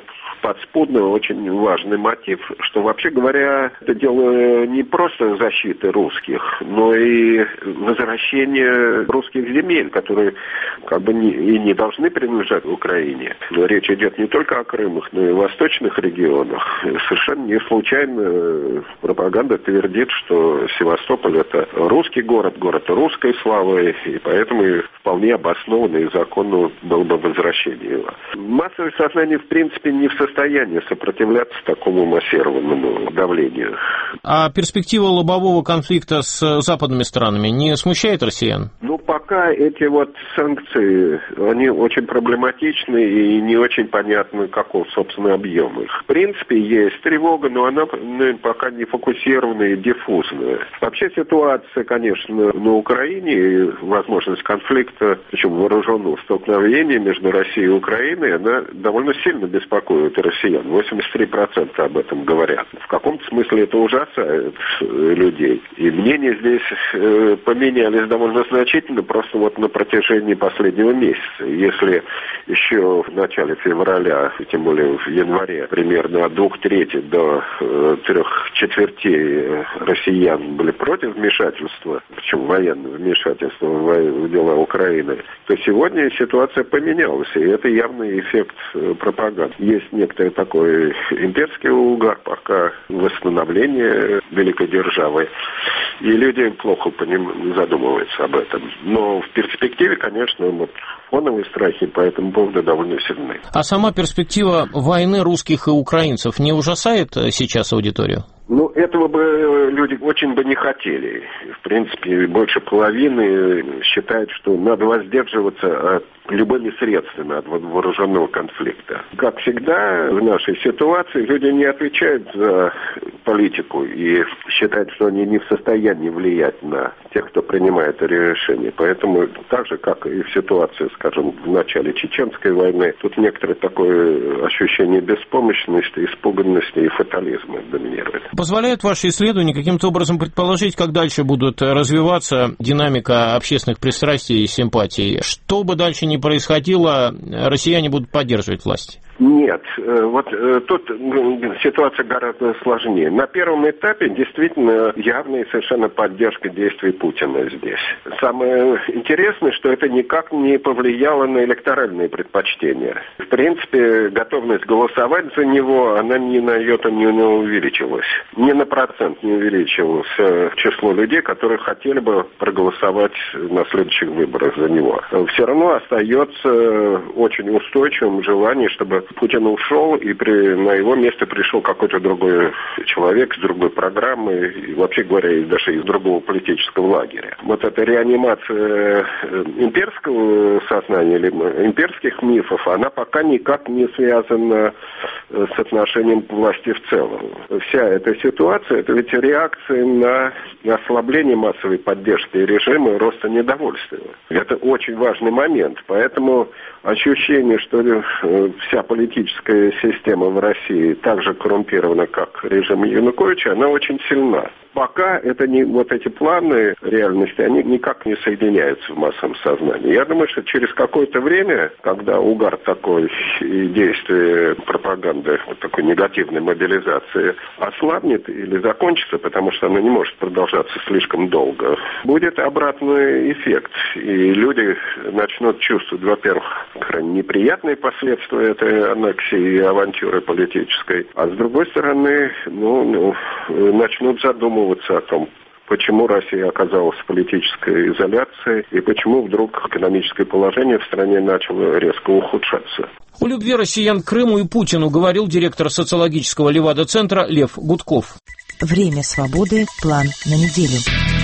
подспудный, очень важный мотив, что, вообще говоря, это дело не просто защиты русских, но и возвращения русских земель, которые как бы не, и не должны принадлежать Украине. Но речь идет не только о Крымах, но и о восточных регионах. Совершенно не случайно пропаганда твердит, что Севастополь — это русский город, город русской славы, и поэтому вполне обоснованно и законно было бы возвращение его. Массовое сознание, в принципе, не в состоянии сопротивляться такому массированному давлению. А перспектива лобового конфликта с западными странами не смущает россиян? Ну, пока эти вот санкции, они очень проблематичны и не очень понятно, каков, собственно, объем их. В принципе, есть тревога, но она ну, пока не фокусированная и диффузная. Вообще ситуация, конечно, на Украине, возможность конфликта, причем вооруженного столкновения между Россией и Украиной, она довольно сильно беспокоит россиян. восемьдесят три процента об этом говорят. В каком-то смысле это ужасает людей. И мнения здесь э, поменялись довольно значительно, просто вот на протяжении последнего месяца. Если еще в начале февраля, тем более в январе, примерно от двух третей до э, трех четвертей россиян были против вмешательства, причем военного вмешательства в, в дела Украины, то сегодня ситуация поменялась, и это явный эффект э, пропаганды. Есть некоторый такой имперский угар, пока восстановление великой державы, и люди плохо по ним задумываются об этом. Но в перспективе, конечно, вот, фоновые страхи по этому поводу довольно сильны. А сама перспектива войны русских и украинцев не ужасает сейчас аудиторию? Ну, этого бы люди очень бы не хотели. В принципе, больше половины считают, что надо воздерживаться от любыми средствами от вооруженного конфликта. Как всегда, в нашей ситуации люди не отвечают за политику и считают, что они не в состоянии влиять на тех, кто принимает решения. Поэтому так же, как и в ситуации, скажем, в начале Чеченской войны, тут некоторое такое ощущение беспомощности, испуганности и фатализма доминирует. Позволяют ваши исследования каким-то образом предположить, как дальше будут развиваться динамика общественных пристрастий и симпатий? Что бы дальше ни происходило, россияне будут поддерживать власть? Нет, вот тут ситуация гораздо сложнее. На первом этапе действительно явная и совершенно поддержка действий Путина здесь. Самое интересное, что это никак не повлияло на электоральные предпочтения. В принципе, готовность голосовать за него, она ни на йоту не увеличилась. Ни на процент не увеличилось число людей, которые хотели бы проголосовать на следующих выборах за него. Все равно остается очень устойчивым желание, чтобы Путин ушел, и при, на его место пришел какой-то другой человек с другой программой, и, вообще говоря, даже из другого политического лагеря. Вот эта реанимация имперского сознания или имперских мифов, она пока никак не связана с отношением к власти в целом. Вся эта ситуация, это ведь реакция на ослабление массовой поддержки режима и роста недовольства. Это очень важный момент, поэтому ощущение, что вся политическая система в России так же коррумпирована, как режим Януковича, она очень сильна. Пока это не, вот эти планы реальности, они никак не соединяются в массовом сознании. Я думаю, что через какое-то время, когда угар такой и действие пропаганды, вот такой негативной мобилизации ослабнет или закончится, потому что она не может продолжаться слишком долго, будет обратный эффект. И люди начнут чувствовать, во-первых, крайне неприятные последствия этой аннексии и авантюры политической, а с другой стороны, ну, ну начнут задумываться о том, почему Россия оказалась в политической изоляции и почему вдруг экономическое положение в стране начало резко ухудшаться. О любви россиян к Крыму и Путину говорил директор социологического Левада-центра Лев Гудков. Время свободы. План на неделю.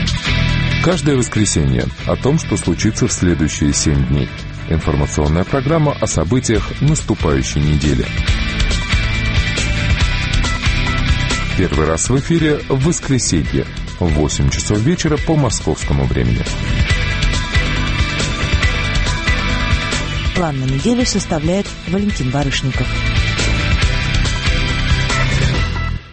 Каждое воскресенье о том, что случится в следующие семь дней. Информационная программа о событиях наступающей недели. Первый раз в эфире в воскресенье в восемь часов вечера по московскому времени. План на неделю составляет Валентин Барышников.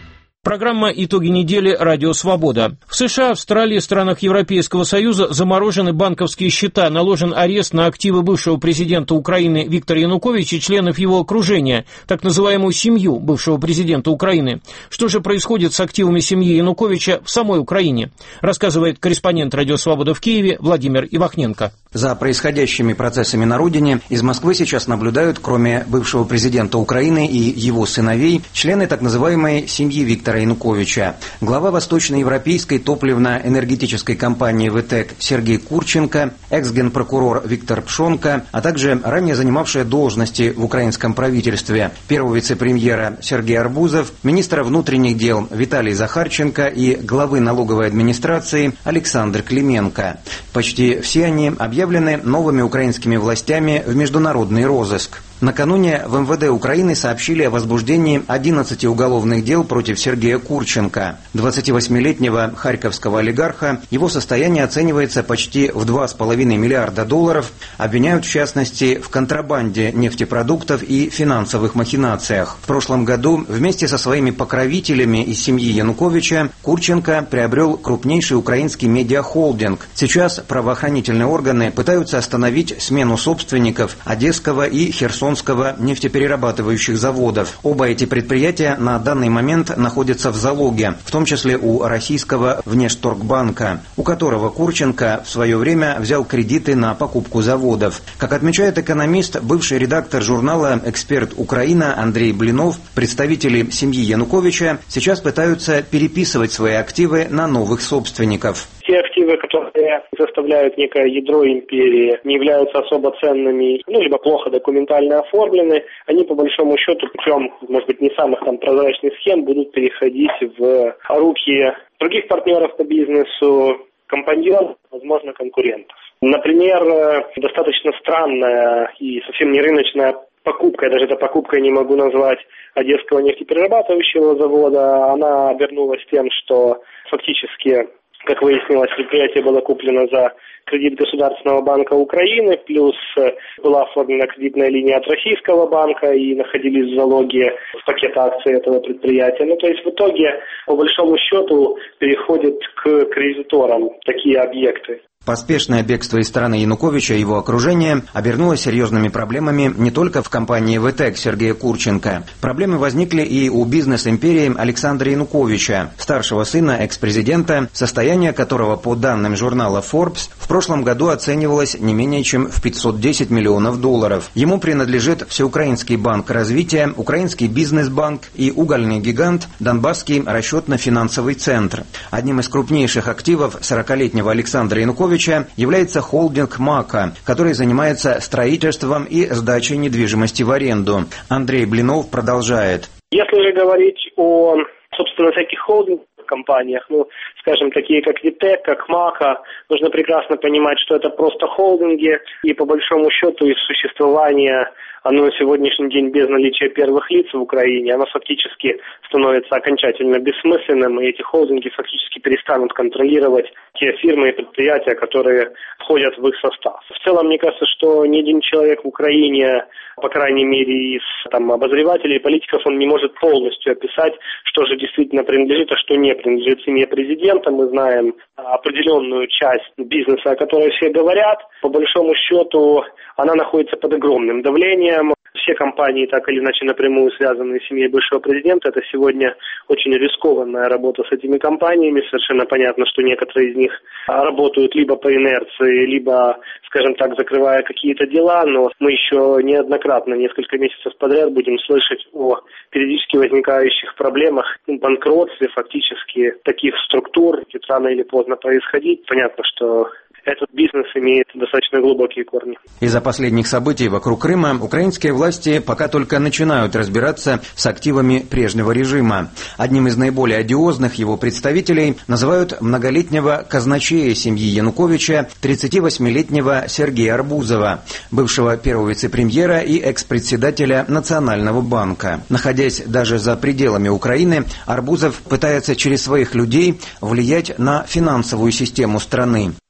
Программа «Итоги недели. Радио Свобода». В США, Австралии, странах Европейского Союза заморожены банковские счета, наложен арест на активы бывшего президента Украины Виктора Януковича и членов его окружения, так называемую семью бывшего президента Украины. Что же происходит с активами семьи Януковича в самой Украине, рассказывает корреспондент «Радио Свобода» в Киеве Владимир Ивахненко. За происходящими процессами на родине из Москвы сейчас наблюдают, кроме бывшего президента Украины и его сыновей, члены так называемой семьи Виктора Януковича. Глава восточноевропейской топливно-энергетической компании «ВТЭК» Сергей Курченко, экс-генпрокурор Виктор Пшонка, а также ранее занимавшие должности в украинском правительстве первого вице-премьера Сергей Арбузов, министра внутренних дел Виталий Захарченко и главы налоговой администрации Александр Клименко. Почти все они объявлены новыми украинскими властями в международный розыск. Накануне в эм вэ дэ Украины сообщили о возбуждении одиннадцати уголовных дел против Сергея Курченко. двадцативосьмилетнего харьковского олигарха, его состояние оценивается почти в два с половиной миллиарда долларов, обвиняют в частности в контрабанде нефтепродуктов и финансовых махинациях. В прошлом году вместе со своими покровителями из семьи Януковича Курченко приобрел крупнейший украинский медиахолдинг. Сейчас правоохранительные органы пытаются остановить смену собственников Одесского и Херсонского нефтеперерабатывающих заводов. Оба эти предприятия на данный момент находятся в залоге, в том числе у российского Внешторгбанка, у которого Курченко в свое время взял кредиты на покупку заводов. Как отмечает экономист, бывший редактор журнала «Эксперт Украина» Андрей Блинов, представители семьи Януковича сейчас пытаются переписывать свои активы на новых собственников. Те активы, которые составляют некое ядро империи, не являются особо ценными, ну, либо плохо документально оформлены, они по большому счету путем, может быть, не самых там прозрачных схем будут переходить в руки других партнеров по бизнесу, компаньонов, возможно, конкурентов. Например, достаточно странная и совсем не рыночная покупка, я даже это покупкой не могу назвать, Одесского нефтеперерабатывающего завода, она обернулась тем, что фактически, как выяснилось, предприятие было куплено за кредит Государственного банка Украины, плюс была оформлена кредитная линия от Российского банка и находились в залоге в пакета акций этого предприятия. Ну, то есть в итоге, по большому счету, переходят к кредиторам такие объекты. Поспешное бегство из страны Януковича и его окружения обернулось серьезными проблемами не только в компании ВТЭК Сергея Курченко. Проблемы возникли и у бизнес-империи Александра Януковича, старшего сына экс-президента, состояние которого, по данным журнала Forbes, в прошлом году оценивалось не менее чем в пятьсот десять миллионов долларов. Ему принадлежит Всеукраинский банк развития, Украинский бизнес-банк и угольный гигант Донбасский расчетно-финансовый центр. Одним из крупнейших активов сорокалетнего Александра Януковича является холдинг МАКА, который занимается строительством и сдачей недвижимости в аренду. Андрей Блинов продолжает. Если же говорить о, собственно, всяких холдинговых компаниях, ну, скажем, такие как ВТЭК, как МАКА, нужно прекрасно понимать, что это просто холдинги, и по большому счету их существование, оно на сегодняшний день без наличия первых лиц в Украине, оно фактически становится окончательно бессмысленным, и эти холдинги фактически перестанут контролировать те фирмы и предприятия, которые входят в их состав. В целом, мне кажется, что ни один человек в Украине, по крайней мере, из там, обозревателей, политиков, он не может полностью описать, что же действительно принадлежит, а что не принадлежит семье президента. Мы знаем определенную часть бизнеса, о которой все говорят. По большому счету, она находится под огромным давлением. Все компании, так или иначе напрямую связанные с семьей бывшего президента, это сегодня очень рискованная работа с этими компаниями. Совершенно понятно, что некоторые из них работают либо по инерции, либо, скажем так, закрывая какие-то дела, но мы еще неоднократно, несколько месяцев подряд будем слышать о периодически возникающих проблемах, банкротстве фактически таких структур, будет рано или поздно происходить. Понятно, что этот бизнес имеет достаточно глубокие корни. Из-за последних событий вокруг Крыма украинские власти пока только начинают разбираться с активами прежнего режима. Одним из наиболее одиозных его представителей называют многолетнего казначея семьи Януковича, тридцативосьмилетнего Сергея Арбузова, бывшего первого вице-премьера и экс-председателя Национального банка. Находясь даже за пределами Украины, Арбузов пытается через своих людей влиять на финансовую систему страны. Огромное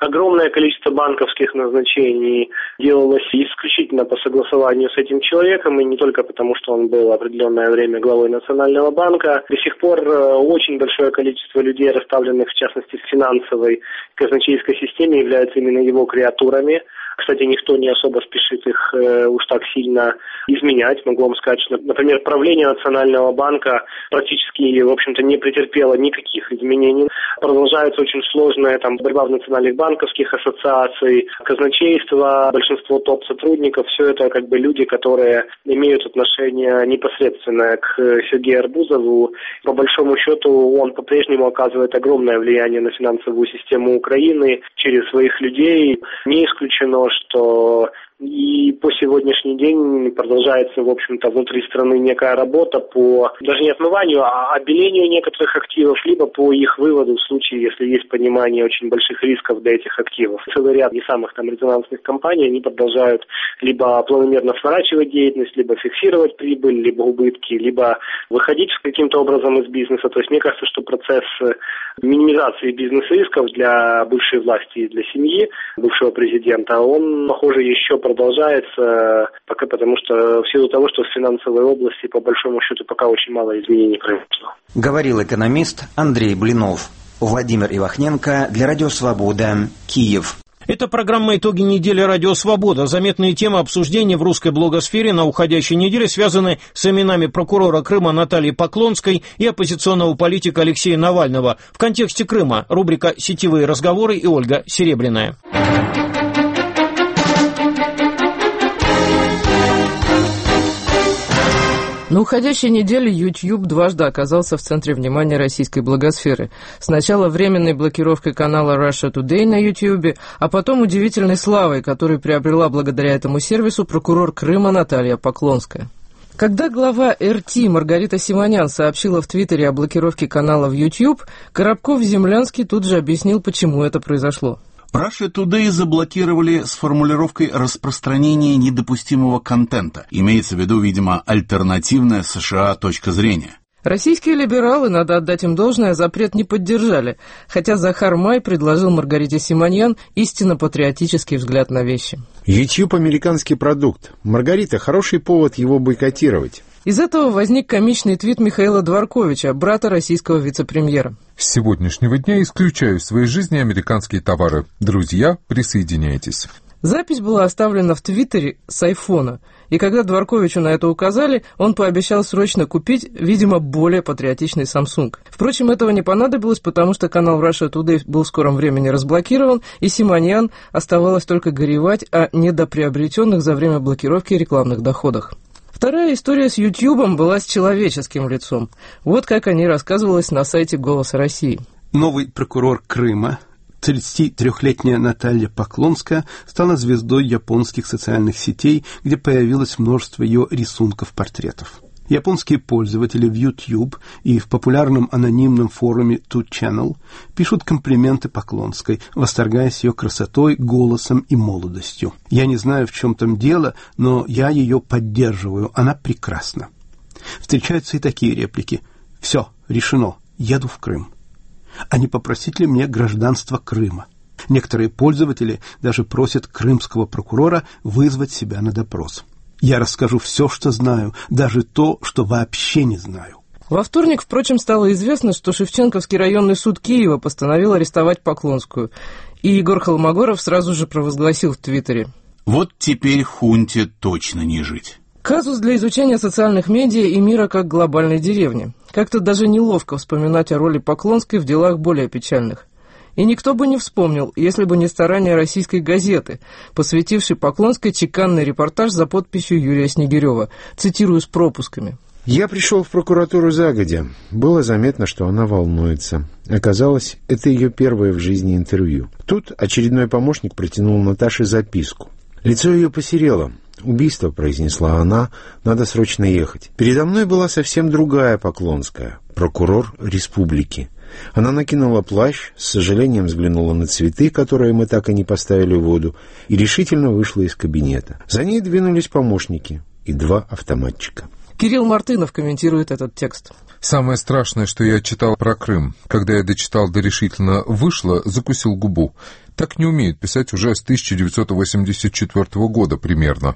Огромное количество банковских назначений делалось исключительно по согласованию с этим человеком, и не только потому, что он был определенное время главой Национального банка. До сих пор очень большое количество людей, расставленных в частности в финансовой казначейской системе, являются именно его креатурами. Кстати, никто не особо спешит их э, уж так сильно изменять. Могу вам сказать, что, например, правление Национального банка практически, в общем-то, не претерпело никаких изменений. Продолжается очень сложная там борьба в национальных банковских ассоциациях, казначейство, большинство топ-сотрудников. Все это как бы люди, которые имеют отношение непосредственное к Сергею Арбузову. По большому счету, он по-прежнему оказывает огромное влияние на финансовую систему Украины через своих людей. Не исключено, что и по сегодняшний день продолжается, в общем-то, внутри страны некая работа по, даже не отмыванию, а обелению некоторых активов, либо по их выводу в случае, если есть понимание очень больших рисков для этих активов. Целый ряд не самых там резонансных компаний, они продолжают либо планомерно сворачивать деятельность, либо фиксировать прибыль, либо убытки, либо выходить каким-то образом из бизнеса. То есть мне кажется, что процесс минимизации бизнес-рисков для бывшей власти и для семьи бывшего президента, он, похоже, еще продолжается, пока потому что в силу того, что в финансовой области по большому счету пока очень мало изменений произошло. Говорил экономист Андрей Блинов. Владимир Ивахненко для Радио Свобода, Киев. Это программа «Итоги недели Радио Свобода». Заметные темы обсуждения в русской блогосфере на уходящей неделе связаны с именами прокурора Крыма Натальи Поклонской и оппозиционного политика Алексея Навального. В контексте Крыма рубрика «Сетевые разговоры» и Ольга Серебряная. На уходящей неделе YouTube дважды оказался в центре внимания российской блогосферы. Сначала временной блокировкой канала Russia Today на YouTube, а потом удивительной славой, которую приобрела благодаря этому сервису прокурор Крыма Наталья Поклонская. Когда глава эр тэ Маргарита Симонян сообщила в Твиттере о блокировке канала в YouTube, Коробков-Землянский тут же объяснил, почему это произошло. Russia Today заблокировали с формулировкой распространения недопустимого контента. Имеется в виду, видимо, альтернативная США точка зрения. Российские либералы, надо отдать им должное, запрет не поддержали, хотя Захар Май предложил Маргарите Симонян истинно патриотический взгляд на вещи. YouTube – американский продукт. Маргарита – хороший повод его бойкотировать. Из этого возник комичный твит Михаила Дворковича, брата российского вице-премьера. С сегодняшнего дня исключаю в своей жизни американские товары. Друзья, присоединяйтесь. Запись была оставлена в Твиттере с айфона, и когда Дворковичу на это указали, он пообещал срочно купить, видимо, более патриотичный Samsung. Впрочем, этого не понадобилось, потому что канал Russia Today был в скором времени разблокирован, и Симонян оставалось только горевать о недоприобретенных за время блокировки рекламных доходах. Вторая история с Ютьюбом была с человеческим лицом. Вот как о ней рассказывалось на сайте «Голоса России». Новый прокурор Крыма, тридцатитрёхлетняя Наталья Поклонская, стала звездой японских социальных сетей, где появилось множество ее рисунков-портретов. Японские пользователи в YouTube и в популярном анонимном форуме Two Channel пишут комплименты Поклонской, восторгаясь ее красотой, голосом и молодостью. Я не знаю, в чем там дело, но я ее поддерживаю, она прекрасна. Встречаются и такие реплики. Все, решено, еду в Крым. А не попросить ли мне гражданство Крыма? Некоторые пользователи даже просят крымского прокурора вызвать себя на допрос. Я расскажу все, что знаю, даже то, что вообще не знаю. Во вторник, впрочем, стало известно, что Шевченковский районный суд Киева постановил арестовать Поклонскую. И Егор Холмогоров сразу же провозгласил в Твиттере: «Вот теперь хунте точно не жить». Казус для изучения социальных медиа и мира как глобальной деревни. Как-то даже неловко вспоминать о роли Поклонской в делах более печальных. И никто бы не вспомнил, если бы не старания российской газеты, посвятившей Поклонской чеканный репортаж за подписью Юрия Снегирева, цитирую с пропусками. «Я пришел в прокуратуру загодя. Было заметно, что она волнуется. Оказалось, это ее первое в жизни интервью. Тут очередной помощник протянул Наташе записку. Лицо ее посерело. «Убийство», — произнесла она, — «надо срочно ехать». Передо мной была совсем другая Поклонская, прокурор республики. Она накинула плащ, с сожалением взглянула на цветы, которые мы так и не поставили в воду, и решительно вышла из кабинета. За ней двинулись помощники и два автоматчика. Кирилл Мартынов комментирует этот текст. Самое страшное, что я читал про Крым. Когда я дочитал до решительно вышло, закусил губу. Так не умеют писать уже с тысяча девятьсот восемьдесят четвёртого года примерно.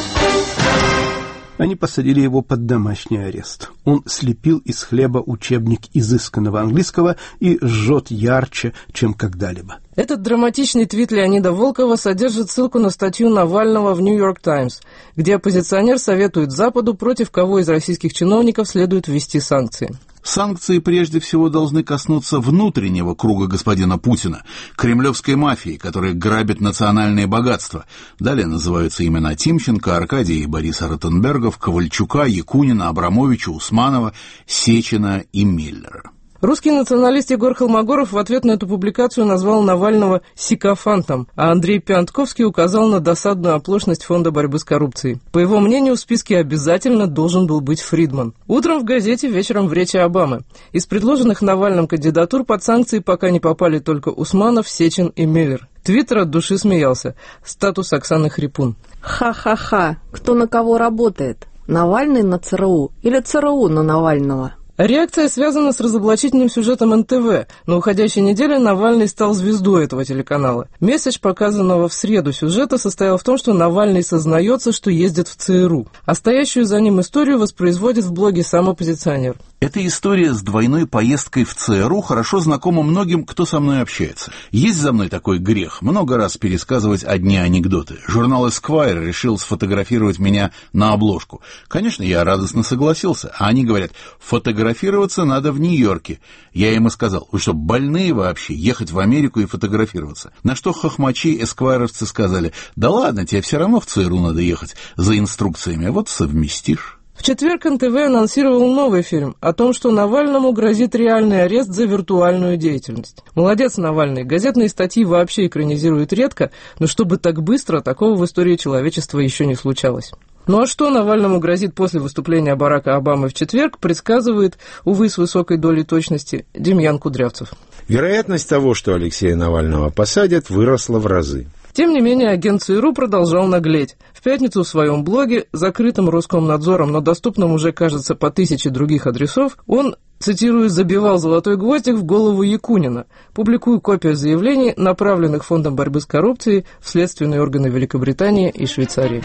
Они посадили его под домашний арест. Он слепил из хлеба учебник изысканного английского и жжет ярче, чем когда-либо. Этот драматичный твит Леонида Волкова содержит ссылку на статью Навального в «Нью-Йорк Таймс», где оппозиционер советует Западу, против кого из российских чиновников следует ввести санкции. Санкции прежде всего должны коснуться внутреннего круга господина Путина, кремлевской мафии, которая грабит национальные богатства. Далее называются имена Тимченко, Аркадия и Бориса Ротенбергов, Ковальчука, Якунина, Абрамовича, Усманова, Сечина и Миллера. Русский националист Егор Холмогоров в ответ на эту публикацию назвал Навального сикофантом, а Андрей Пиантковский указал на досадную оплошность Фонда борьбы с коррупцией. По его мнению, в списке обязательно должен был быть Фридман. Утром в газете, вечером в речи Обамы. Из предложенных Навальным кандидатур под санкции пока не попали только Усманов, Сечин и Миллер. Твиттер от души смеялся. Статус Оксаны Хрипун. Ха-ха-ха, кто на кого работает? Навальный на ЦРУ или ЦРУ на Навального? Реакция связана с разоблачительным сюжетом эн тэ вэ. На уходящей неделе Навальный стал звездой этого телеканала. Месседж показанного в среду сюжета состоял в том, что Навальный сознается, что ездит в ЦРУ, а стоящую за ним историю воспроизводит в блоге сам оппозиционер. Эта история с двойной поездкой в ЦРУ хорошо знакома многим, кто со мной общается. Есть за мной такой грех много раз пересказывать одни анекдоты. Журнал Esquire решил сфотографировать меня на обложку. Конечно, я радостно согласился, а они говорят: фотографироваться надо в Нью-Йорке. Я им и сказал: вы что, больные вообще, ехать в Америку и фотографироваться? На что хохмачи эсквайровцы сказали: да ладно, тебе все равно в ЦРУ надо ехать за инструкциями, вот совместишь. В четверг эн тэ вэ анонсировал новый фильм о том, что Навальному грозит реальный арест за виртуальную деятельность. Молодец, Навальный. Газетные статьи вообще экранизируют редко, но чтобы так быстро, такого в истории человечества еще не случалось. Ну а что Навальному грозит после выступления Барака Обамы в четверг, предсказывает, увы, с высокой долей точности, Демьян Кудрявцев. Вероятность того, что Алексея Навального посадят, выросла в разы. Тем не менее, агент ЦРУ продолжал наглеть. В пятницу в своем блоге, закрытым Роскомнадзором, но доступным уже, кажется, по тысяче других адресов, он, цитирую, «забивал золотой гвоздик в голову Якунина». Публикую копию заявлений, направленных Фондом борьбы с коррупцией в следственные органы Великобритании и Швейцарии.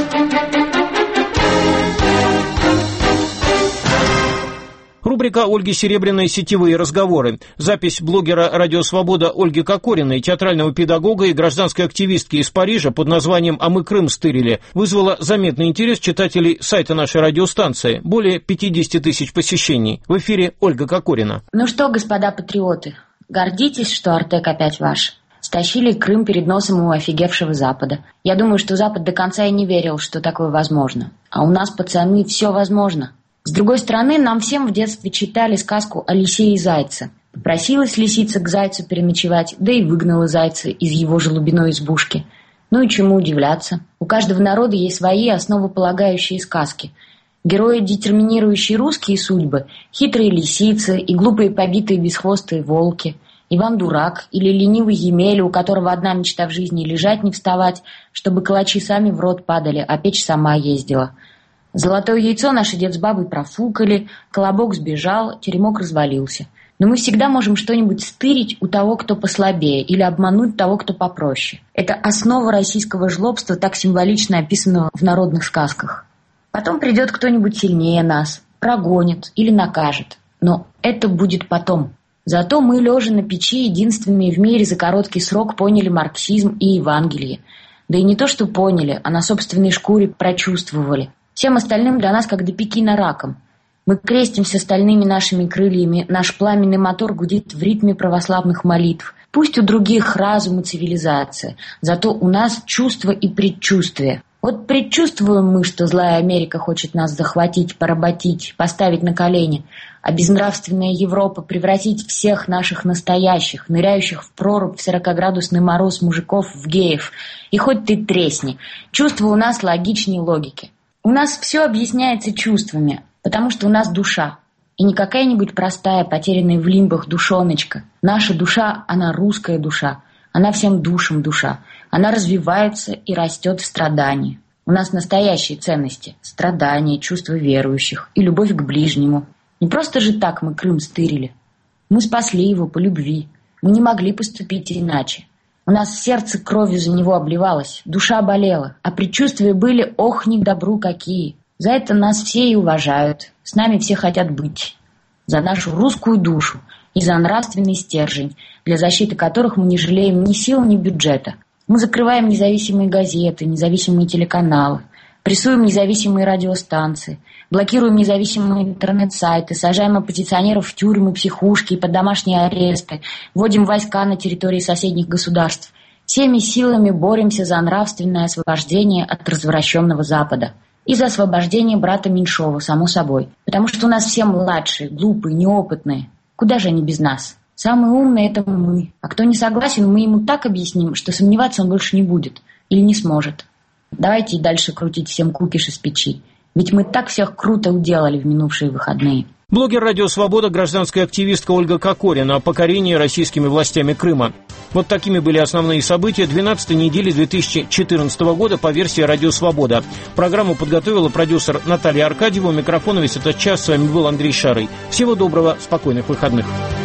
Рубрика Ольги Серебряной «Сетевые разговоры». Запись блогера «Радио Свобода» Ольги Кокориной, театрального педагога и гражданской активистки из Парижа под названием «А мы Крым стырили», вызвала заметный интерес читателей сайта нашей радиостанции. Более пятьдесят тысяч посещений. В эфире Ольга Кокорина. Ну что, господа патриоты, гордитесь, что Артек опять ваш. Стащили Крым перед носом у офигевшего Запада. Я думаю, что Запад до конца и не верил, что такое возможно. А у нас, пацаны, все возможно. С другой стороны, нам всем в детстве читали сказку о лисе и зайце. Попросилась лисица к зайцу переночевать, да и выгнала зайца из его желубиной избушки. Ну и чему удивляться? У каждого народа есть свои основополагающие сказки. Герои, детерминирующие русские судьбы, хитрые лисицы и глупые побитые бесхвостые волки, Иван Дурак или ленивый Емеля, у которого одна мечта в жизни — лежать не вставать, чтобы калачи сами в рот падали, а печь сама ездила. Золотое яйцо наши дед с бабой профукали, колобок сбежал, теремок развалился. Но мы всегда можем что-нибудь стырить у того, кто послабее, или обмануть того, кто попроще. Это основа российского жлобства, так символично описанного в народных сказках. Потом придет кто-нибудь сильнее нас, прогонит или накажет. Но это будет потом. Зато мы, лежа на печи, единственные в мире за короткий срок поняли марксизм и Евангелие. Да и не то, что поняли, а на собственной шкуре прочувствовали. Всем остальным для нас как до Пекина раком. Мы крестимся стальными нашими крыльями, наш пламенный мотор гудит в ритме православных молитв. Пусть у других разум и цивилизация, зато у нас чувство и предчувствие. Вот предчувствуем мы, что злая Америка хочет нас захватить, поработить, поставить на колени, а безнравственная Европа превратить всех наших настоящих, ныряющих в прорубь в сорокаградусный мороз мужиков в геев. И хоть ты тресни, чувства у нас логичнее логики. У нас все объясняется чувствами, потому что у нас душа. И не какая-нибудь простая, потерянная в лимбах душоночка. Наша душа, она русская душа. Она всем душам душа. Она развивается и растет в страдании. У нас настоящие ценности. Страдания, чувства верующих и любовь к ближнему. Не просто же так мы Крым стырили. Мы спасли его по любви. Мы не могли поступить иначе. У У нас сердце кровью за него обливалось, душа болела, а предчувствия были, ох, не к добру какие. За это нас все и уважают, с нами все хотят быть. За нашу русскую душу и за нравственный стержень, для защиты которых мы не жалеем ни сил, ни бюджета. Мы закрываем независимые газеты, независимые телеканалы, прессуем независимые радиостанции, блокируем независимые интернет-сайты, сажаем оппозиционеров в тюрьмы, психушки и под домашние аресты, вводим войска на территории соседних государств. Всеми силами боремся за нравственное освобождение от развращенного Запада. И за освобождение брата меньшого, само собой. Потому что у нас все младшие, глупые, неопытные. Куда же они без нас? Самые умные — это мы. А кто не согласен, мы ему так объясним, что сомневаться он больше не будет. Или не сможет. Давайте и дальше крутить всем кукиш из печи. Ведь мы так всех круто уделали в минувшие выходные. Блогер «Радио Свобода», гражданская активистка Ольга Кокорина о покорении российскими властями Крыма. Вот такими были основные события двенадцатой недели две тысячи четырнадцатого года по версии «Радио Свобода». Программу подготовила продюсер Наталья Аркадьева. У микрофона весь этот час с вами был Андрей Шарый. Всего доброго, спокойных выходных.